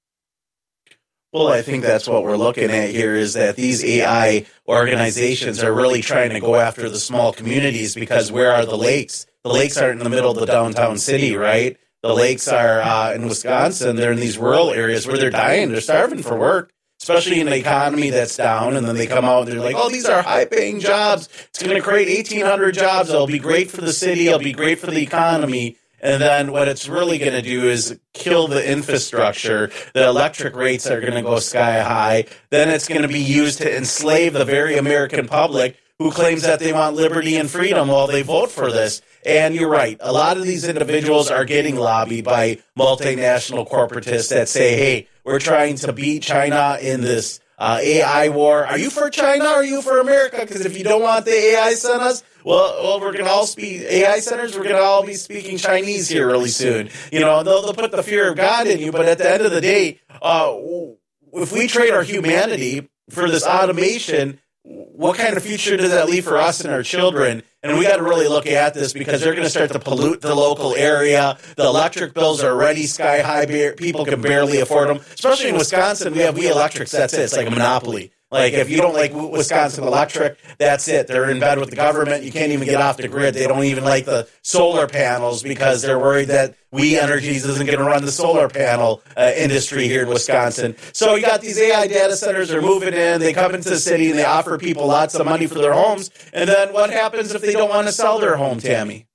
Well, I think that's what we're looking at here is that these A I organizations are really trying to go after the small communities because where are the lakes? The lakes aren't in the middle of the downtown city, right? The lakes are uh, in Wisconsin. They're in these rural areas where they're dying. They're starving for work, especially in an economy that's down. And then they come out and they're like, oh, these are high-paying jobs. It's going to create eighteen hundred jobs. It'll be great for the city. It'll be great for the economy. And then what it's really going to do is kill the infrastructure. The electric rates are going to go sky high. Then it's going to be used to enslave the very American public who claims that they want liberty and freedom while they vote for this. And you're right. A lot of these individuals are getting lobbied by multinational corporatists that say, hey, we're trying to beat China in this uh, A I war. Are you for China or are you for America? Because if you don't want the A I centers, well, well we're going to all speak A I centers. We're going to all be speaking Chinese here really soon. You know, they'll, they'll put the fear of God in you. But at the end of the day, uh, if we trade our humanity for this automation, what kind of future does that leave for us and our children? And we got to really look at this because they're going to start to pollute the local area. The electric bills are already sky high. People can barely afford them. Especially in Wisconsin, we have We Electrics. That's it. It's like a monopoly. Like, if you don't like Wisconsin Electric, that's it. They're in bed with the government. You can't even get off the grid. They don't even like the solar panels because they're worried that We Energies isn't going to run the solar panel uh, industry here in Wisconsin. So you got these A I data centers. They're moving in. They come into the city, and they offer people lots of money for their homes. And then what happens if they don't want to sell their home, Tammy?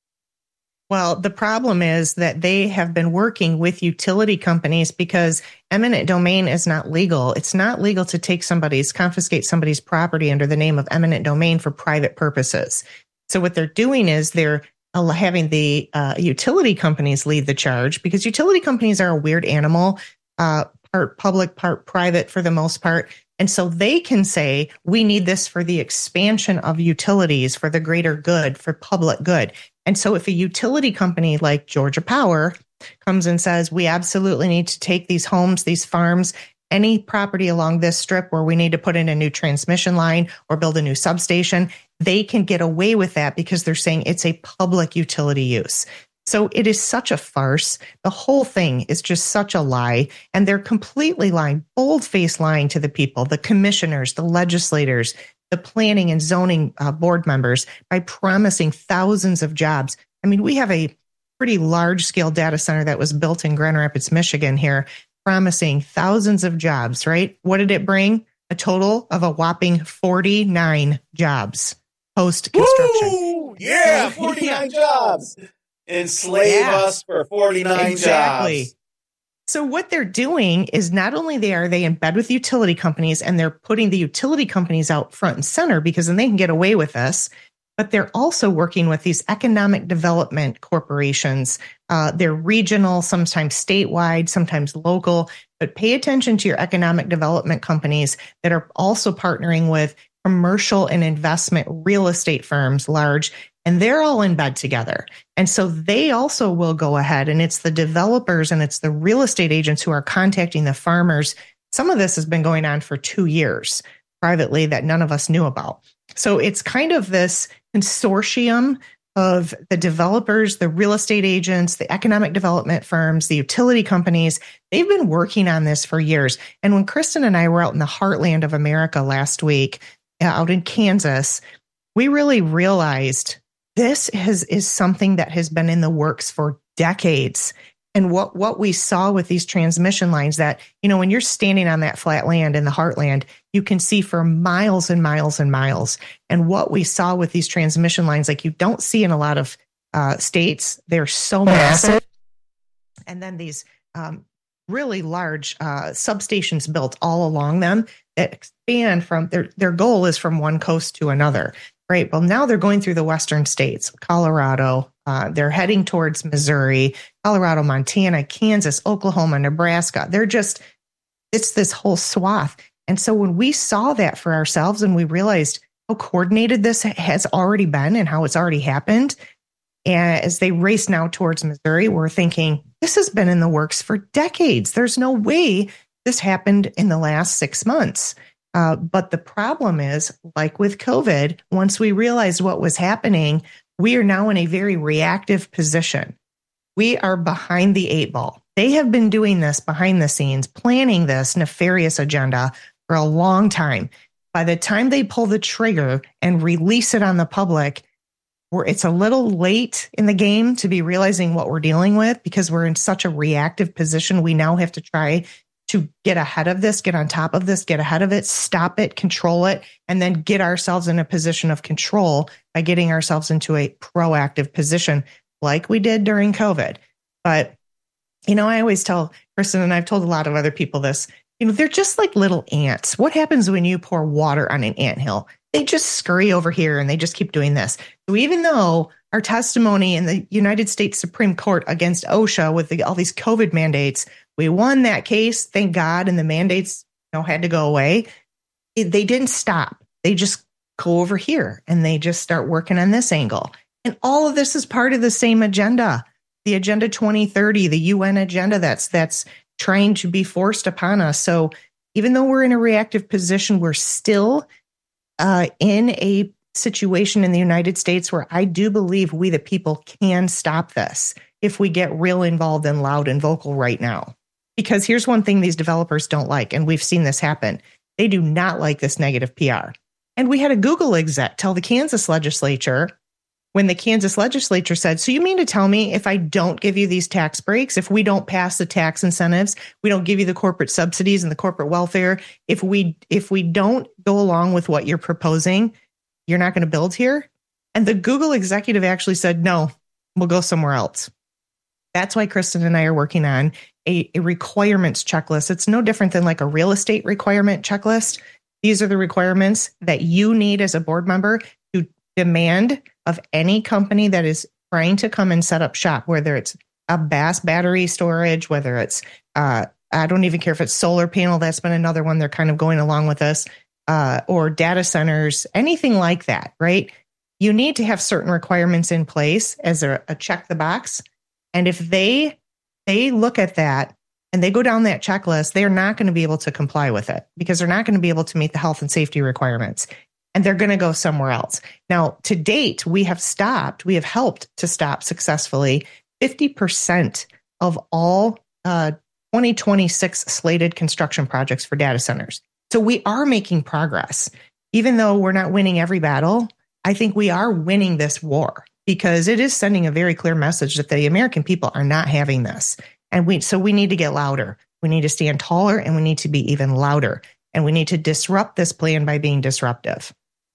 Well, the problem is that they have been working with utility companies because eminent domain is not legal. It's not legal to take somebody's, confiscate somebody's property under the name of eminent domain for private purposes. So what they're doing is they're having the uh, utility companies lead the charge because utility companies are a weird animal, uh, part public, part private for the most part. And so they can say, we need this for the expansion of utilities, for the greater good, for public good. And so if a utility company like Georgia Power comes and says, we absolutely need to take these homes, these farms, any property along this strip where we need to put in a new transmission line or build a new substation, they can get away with that because they're saying it's a public utility use. So it is such a farce. The whole thing is just such a lie. And they're completely lying, bold-faced lying to the people, the commissioners, the legislators, the planning and zoning uh, board members by promising thousands of jobs. I mean, we have a pretty large-scale data center that was built in Grand Rapids, Michigan here, promising thousands of jobs, right? What did it bring? A total of a whopping forty-nine jobs post-construction. Woo! Yeah, forty-nine yeah. jobs. Enslave yeah. us for forty-nine exactly. jobs. So what they're doing is not only they are they in bed with utility companies and they're putting the utility companies out front and center because then they can get away with this, but they're also working with these economic development corporations. Uh, they're regional, sometimes statewide, sometimes local, but pay attention to your economic development companies that are also partnering with commercial and investment real estate firms, large, and they're all in bed together. And so they also will go ahead, and it's the developers and it's the real estate agents who are contacting the farmers. Some of this has been going on for two years privately that none of us knew about. So it's kind of this consortium of the developers, the real estate agents, the economic development firms, the utility companies. They've been working on this for years. And when Kristen and I were out in the heartland of America last week, out in Kansas, we really realized this is, is something that has been in the works for decades. And what, what we saw with these transmission lines that, you know, when you're standing on that flat land in the heartland, you can see for miles and miles and miles. And what we saw with these transmission lines, like you don't see in a lot of uh, states, they're so massive. And then these um, really large uh, substations built all along them that expand from, their, their goal is from one coast to another, right? Well, now they're going through the western states, Colorado, Uh, they're heading towards Missouri, Colorado, Montana, Kansas, Oklahoma, Nebraska. They're just, it's this whole swath. And so when we saw that for ourselves and we realized how coordinated this has already been and how it's already happened, and as they race now towards Missouri, we're thinking, this has been in the works for decades. There's no way this happened in the last six months. Uh, but the problem is, like with COVID, once we realized what was happening, we are now in a very reactive position. We are behind the eight ball. They have been doing this behind the scenes, planning this nefarious agenda for a long time. By the time they pull the trigger and release it on the public, we're, it's a little late in the game to be realizing what we're dealing with because we're in such a reactive position. We now have to try to get ahead of this, get on top of this, get ahead of it, stop it, control it, and then get ourselves in a position of control by getting ourselves into a proactive position like we did during COVID. But, you know, I always tell Kristen, and I've told a lot of other people this, you know, they're just like little ants. What happens when you pour water on an anthill? They just scurry over here and they just keep doing this. So even though our testimony in the United States Supreme Court against OSHA with the, all these COVID mandates, we won that case, thank God, and the mandates, you know, had to go away. It, they didn't stop. They just go over here and they just start working on this angle. And all of this is part of the same agenda, the Agenda twenty thirty, the U N agenda that's that's trying to be forced upon us. So even though we're in a reactive position, we're still uh, in a situation in the United States where I do believe we, the people, can stop this if we get real involved and loud and vocal right now. Because here's one thing these developers don't like, and we've seen this happen. They do not like this negative P R. And we had a Google exec tell the Kansas legislature, when the Kansas legislature said, so you mean to tell me if I don't give you these tax breaks, if we don't pass the tax incentives, we don't give you the corporate subsidies and the corporate welfare, if we if we don't go along with what you're proposing, you're not going to build here? And the Google executive actually said, no, we'll go somewhere else. That's why Kristen and I are working on a, a requirements checklist. It's no different than like a real estate requirement checklist. These are the requirements that you need as a board member to demand of any company that is trying to come and set up shop, whether it's a Bass battery storage, whether it's, uh, I don't even care if it's solar panel. That's been another one. They're kind of going along with us, uh, or data centers, anything like that, right? You need to have certain requirements in place as a, a check the box. And if they they look at that and they go down that checklist, they're not going to be able to comply with it because they're not going to be able to meet the health and safety requirements. And they're going to go somewhere else. Now, to date, we have stopped, we have helped to stop successfully fifty percent of all uh, twenty twenty-six slated construction projects for data centers. So we are making progress. Even though we're not winning every battle, I think we are winning this war because it is sending a very clear message that the American people are not having this. And we so we need to get louder. We need to stand taller and we need to be even louder. And we need to disrupt this plan by being disruptive.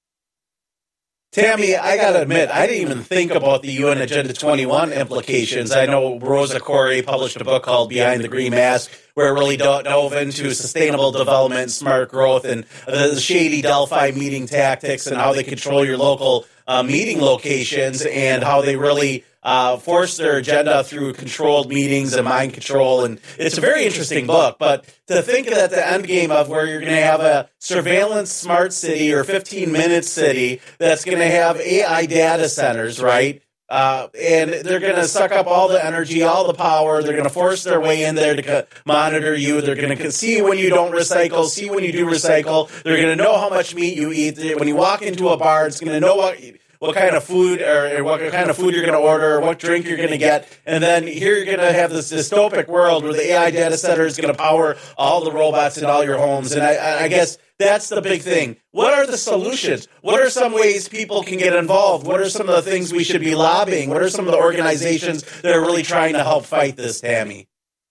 Tammy, I got to admit, I didn't even think about the U N Agenda twenty-one implications. I know Rosa Corey published a book called Behind the Green Mask, where it really dove into sustainable development, smart growth, and the shady Delphi meeting tactics and how they control your local uh, meeting locations and how they really uh, force their agenda through controlled meetings and mind control. And it's a very interesting book. But to think that the end game of where you're going to have a surveillance smart city or fifteen-minute city that's going to have A I data centers, right? Uh, and they're going to suck up all the energy, all the power. They're going to force their way in there to co- monitor you. They're going to see when you don't recycle, see when you do recycle. They're going to know how much meat you eat. When you walk into a bar, it's going to know what what kind of food or what kind of food you're going to order, or what drink you're going to get. And then here you're going to have this dystopic world where the A I data center is going to power all the robots in all your homes. And I, I guess that's the big thing. What are the solutions? What are some ways people can get involved? What are some of the things we should be lobbying? What are some of the organizations that are really trying to help fight this, Tammy?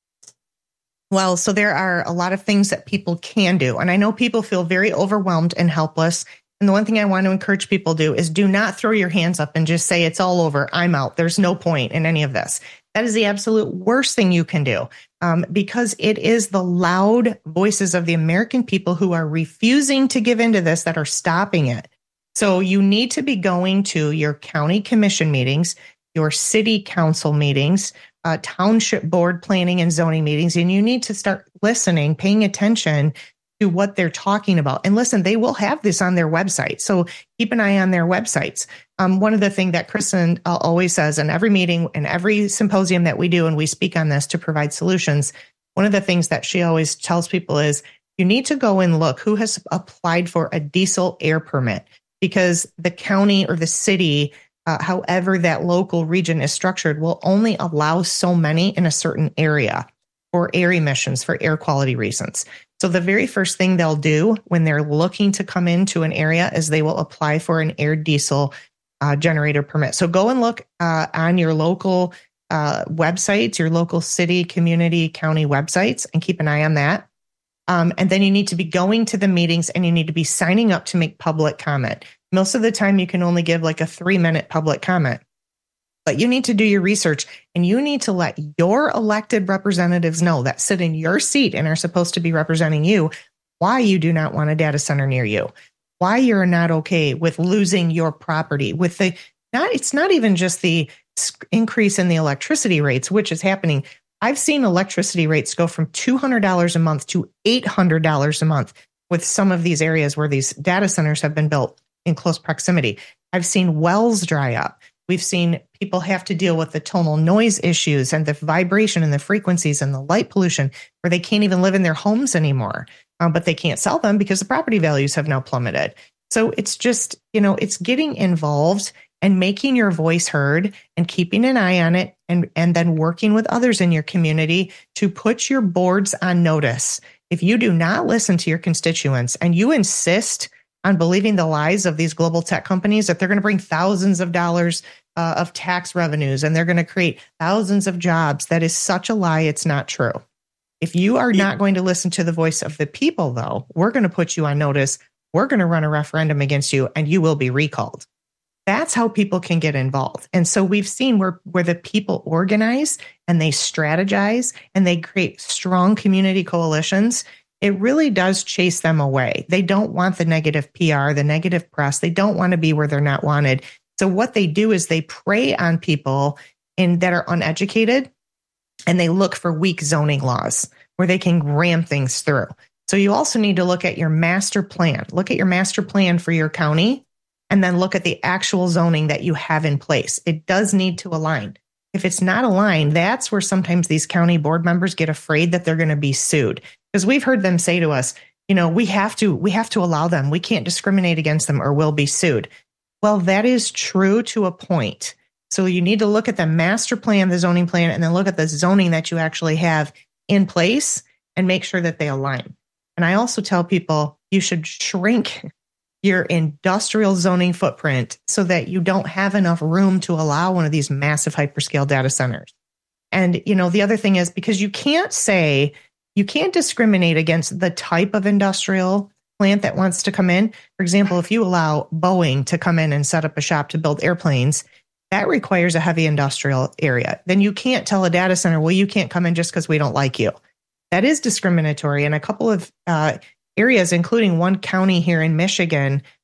Well, so there are a lot of things that people can do. And I know people feel very overwhelmed and helpless. And the one thing I want to encourage people to do is do not throw your hands up and just say, it's all over, I'm out. There's no point in any of this. That is the absolute worst thing you can do, um, because it is the loud voices of the American people who are refusing to give into this that are stopping it. So you need to be going to your county commission meetings, your city council meetings, uh, township board planning and zoning meetings, and you need to start listening, paying attention to what they're talking about. And listen, they will have this on their website. So keep an eye on their websites. Um, one of the things that Kristen uh, always says in every meeting and every symposium that we do, and we speak on this to provide solutions, one of the things that she always tells people is you need to go and look who has applied for a diesel air permit, because the county or the city, uh, however that local region is structured, will only allow so many in a certain area for air emissions, for air quality reasons. So the very first thing they'll do when they're looking to come into an area is they will apply for an air diesel uh, generator permit. So go and look uh, on your local uh, websites, your local city, community, county websites, and keep an eye on that. Um, and then you need to be going to the meetings and you need to be signing up to make public comment. Most of the time you can only give like a three minute public comment. But you need to do your research and you need to let your elected representatives know that sit in your seat and are supposed to be representing you why you do not want a data center near you, why you're not okay with losing your property with the not. It's not even just the increase in the electricity rates, which is happening. I've seen electricity rates go from two hundred dollars a month to eight hundred dollars a month with some of these areas where these data centers have been built in close proximity. I've seen wells dry up. We've seen people have to deal with the tonal noise issues and the vibration and the frequencies and the light pollution where they can't even live in their homes anymore, um, but they can't sell them because the property values have now plummeted. So it's just, you know, it's getting involved and making your voice heard and keeping an eye on it and, and then working with others in your community to put your boards on notice. If you do not listen to your constituents and you insist on believing the lies of these global tech companies that they're going to bring thousands of dollars uh, of tax revenues and they're going to create thousands of jobs, that is such a lie. It's not true. If you are not going to listen to the voice of the people, though, we're going to put you on notice. We're going to run a referendum against you and you will be recalled. That's how people can get involved. And so we've seen where, where the people organize and they strategize and they create strong community coalitions. It really does chase them away. They don't want the negative P R, the negative press. They don't want to be where they're not wanted. So what they do is they prey on people in, that are uneducated, and they look for weak zoning laws where they can ram things through. So you also need to look at your master plan. Look at your master plan for your county, and then look at the actual zoning that you have in place. It does need to align. If it's not aligned, that's where sometimes these county board members get afraid that they're going to be sued. Because we've heard them say to us, you know, we have to, we have to allow them. We can't discriminate against them or we'll be sued. Well, that is true to a point. So you need to look at the master plan, the zoning plan, and then look at the zoning that you actually have in place and make sure that they align. And I also tell people you should shrink your industrial zoning footprint so that you don't have enough room to allow one of these massive hyperscale data centers. And, you know, the other thing is because you can't say, you can't discriminate against the type of industrial plant that wants to come in. For example, if you allow Boeing to come in and set up a shop to build airplanes, that requires a heavy industrial area. Then you can't tell a data center, well, you can't come in just because we don't like you. That is discriminatory. And a couple of uh, areas, including one county here in Michigan,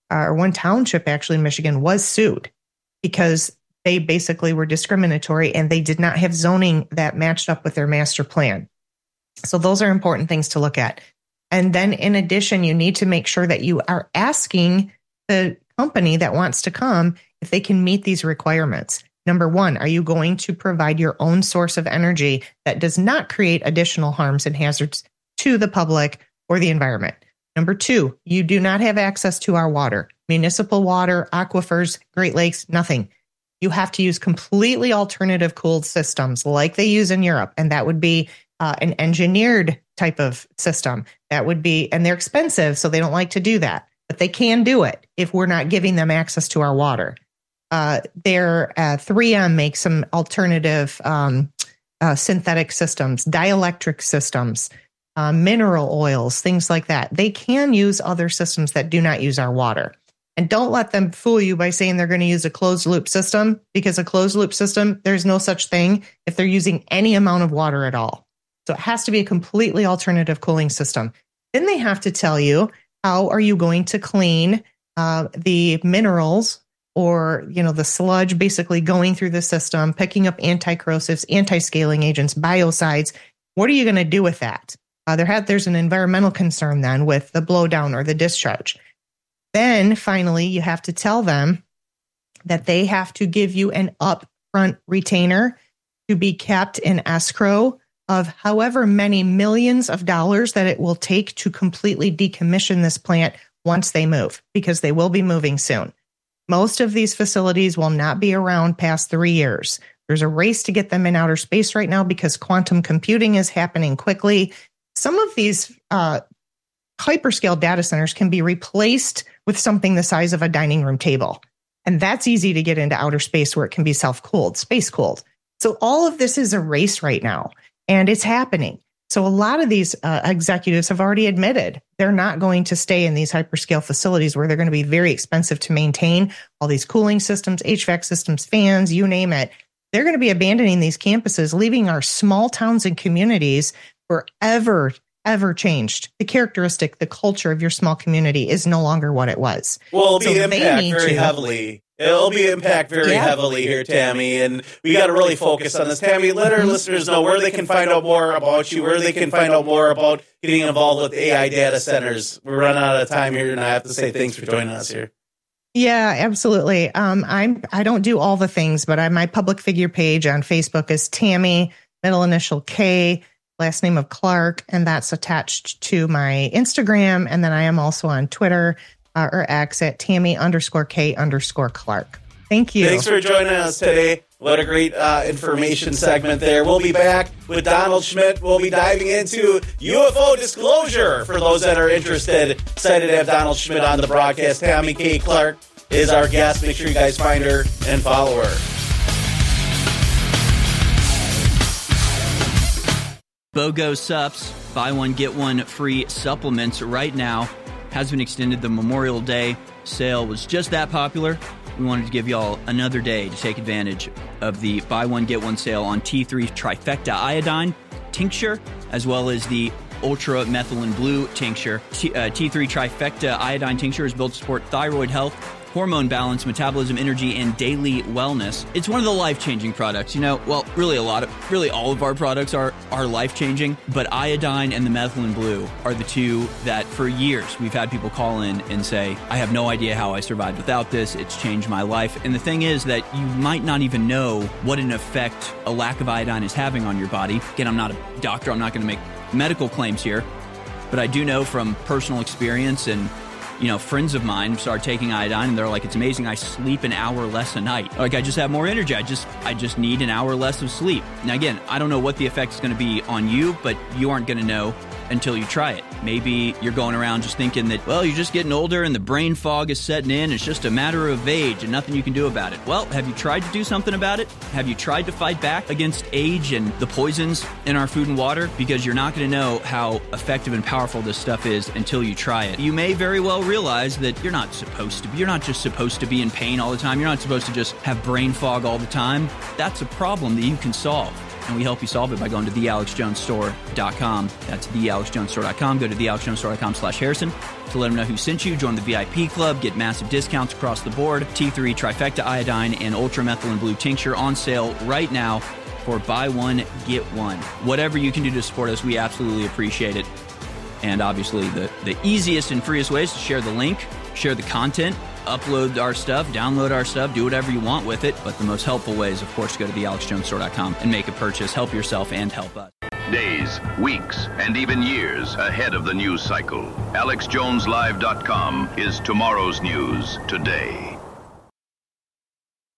uh, or one township actually in Michigan was sued because they basically were discriminatory and they did not have zoning that matched up with their master plan. So those are important things to look at. And then in addition, you need to make sure that you are asking the company that wants to come if they can meet these requirements. Number one, are you going to provide your own source of energy that does not create additional harms and hazards to the public or the environment? Number two, you do not have access to our water, municipal water, aquifers, Great Lakes, nothing. You have to use completely alternative cooled systems like they use in Europe. And that would be uh, an engineered type of system. That would be, and they're expensive, so they don't like to do that. But they can do it if we're not giving them access to our water. Uh, their uh, three M makes some alternative um, uh, synthetic systems, dielectric systems, uh, mineral oils, things like that. They can use other systems that do not use our water. And don't let them fool you by saying they're going to use a closed loop system, because a closed loop system, there's no such thing if they're using any amount of water at all. So it has to be a completely alternative cooling system. Then they have to tell you, how are you going to clean uh, the minerals or, you know, the sludge basically going through the system, picking up anti-corrosives, anti-scaling agents, biocides. What are you going to do with that? Uh, there have, there's an environmental concern then with the blowdown or the discharge. Then finally, you have to tell them that they have to give you an upfront retainer to be kept in escrow of however many millions of dollars that it will take to completely decommission this plant once they move, because they will be moving soon. Most of these facilities will not be around past three years. There's a race to get them in outer space right now because quantum computing is happening quickly. Some of these uh, hyperscale data centers can be replaced with something the size of a dining room table. And that's easy to get into outer space where it can be self-cooled, space-cooled. So all of this is a race right now, and it's happening. So a lot of these uh, executives have already admitted they're not going to stay in these hyperscale facilities where they're going to be very expensive to maintain, all these cooling systems, H V A C systems, fans, you name it. They're going to be abandoning these campuses, leaving our small towns and communities forever ever changed. The characteristic, the culture of your small community is no longer what it was. Well, it'll so be impact very to, heavily. It'll be impact very yeah. heavily here, Tammy, and we got to really focus on this. Tammy, let our listeners know where they can find out more about you, where they can find out more about getting involved with A I data centers. We're running out of time here, and I have to say thanks for joining us here. Yeah, absolutely. Um, I'm I don't do all the things, but I, my public figure page on Facebook is Tammy, middle initial K, last name of Clark, and that's attached to my Instagram. And then I am also on Twitter uh, or X at Tammy underscore K underscore Clark. Thank you. Thanks for joining us today. What a great uh, information segment there. We'll be back with Donald Schmitt. We'll be diving into U F O disclosure for those that are interested. Excited to have Donald Schmitt on the broadcast. Tammy K. Clark is our guest. Make sure you guys find her and follow her. BOGO Sups, buy one, get one free supplements right now, has been extended. The Memorial Day sale was just that popular. We wanted to give y'all another day to take advantage of the buy one, get one sale on T three Trifecta Iodine Tincture, as well as the Ultra Methylene Blue Tincture. T, uh, T three Trifecta Iodine Tincture is built to support thyroid health, hormone balance, metabolism, energy, and daily wellness. It's one of the life-changing products. You know, well, really a lot of, really all of our products are, are life-changing, but iodine and the methylene blue are the two that for years we've had people call in and say, I have no idea how I survived without this. It's changed my life. And the thing is that you might not even know what an effect a lack of iodine is having on your body. Again, I'm not a doctor. I'm not going to make medical claims here, but I do know from personal experience and you know, friends of mine start taking iodine and they're like, it's amazing. I sleep an hour less a night. Like I just have more energy. I just, I just need an hour less of sleep. Now again, I don't know what the effect is going to be on you, but you aren't going to know until you try it. Maybe you're going around just thinking that, well, you're just getting older and the brain fog is setting in. It's just a matter of age and nothing you can do about it. Well, have you tried to do something about it? Have you tried to fight back against age and the poisons in our food and water? Because you're not going to know how effective and powerful this stuff is until you try it. You may very well realize that you're not supposed to be. You're not just supposed to be in pain all the time. You're not supposed to just have brain fog all the time. That's a problem that you can solve. and we help you solve it by going to the alex jones store dot com. That's the alex jones store dot com. Go to the alex jones store dot com slash Harrison to let them know who sent you. Join the V I P club. Get massive discounts across the board. T three Trifecta Iodine and Ultramethylene Blue Tincture on sale right now for buy one, get one. Whatever you can do to support us, we absolutely appreciate it. And obviously, the, the easiest and freest way is to share the link, share the content, upload our stuff, download our stuff, do whatever you want with it. But the most helpful way is, of course, to go to the alex jones store dot com and make a purchase. Help yourself and help us. Days, weeks, and even years ahead of the news cycle. alex jones live dot com is tomorrow's news today.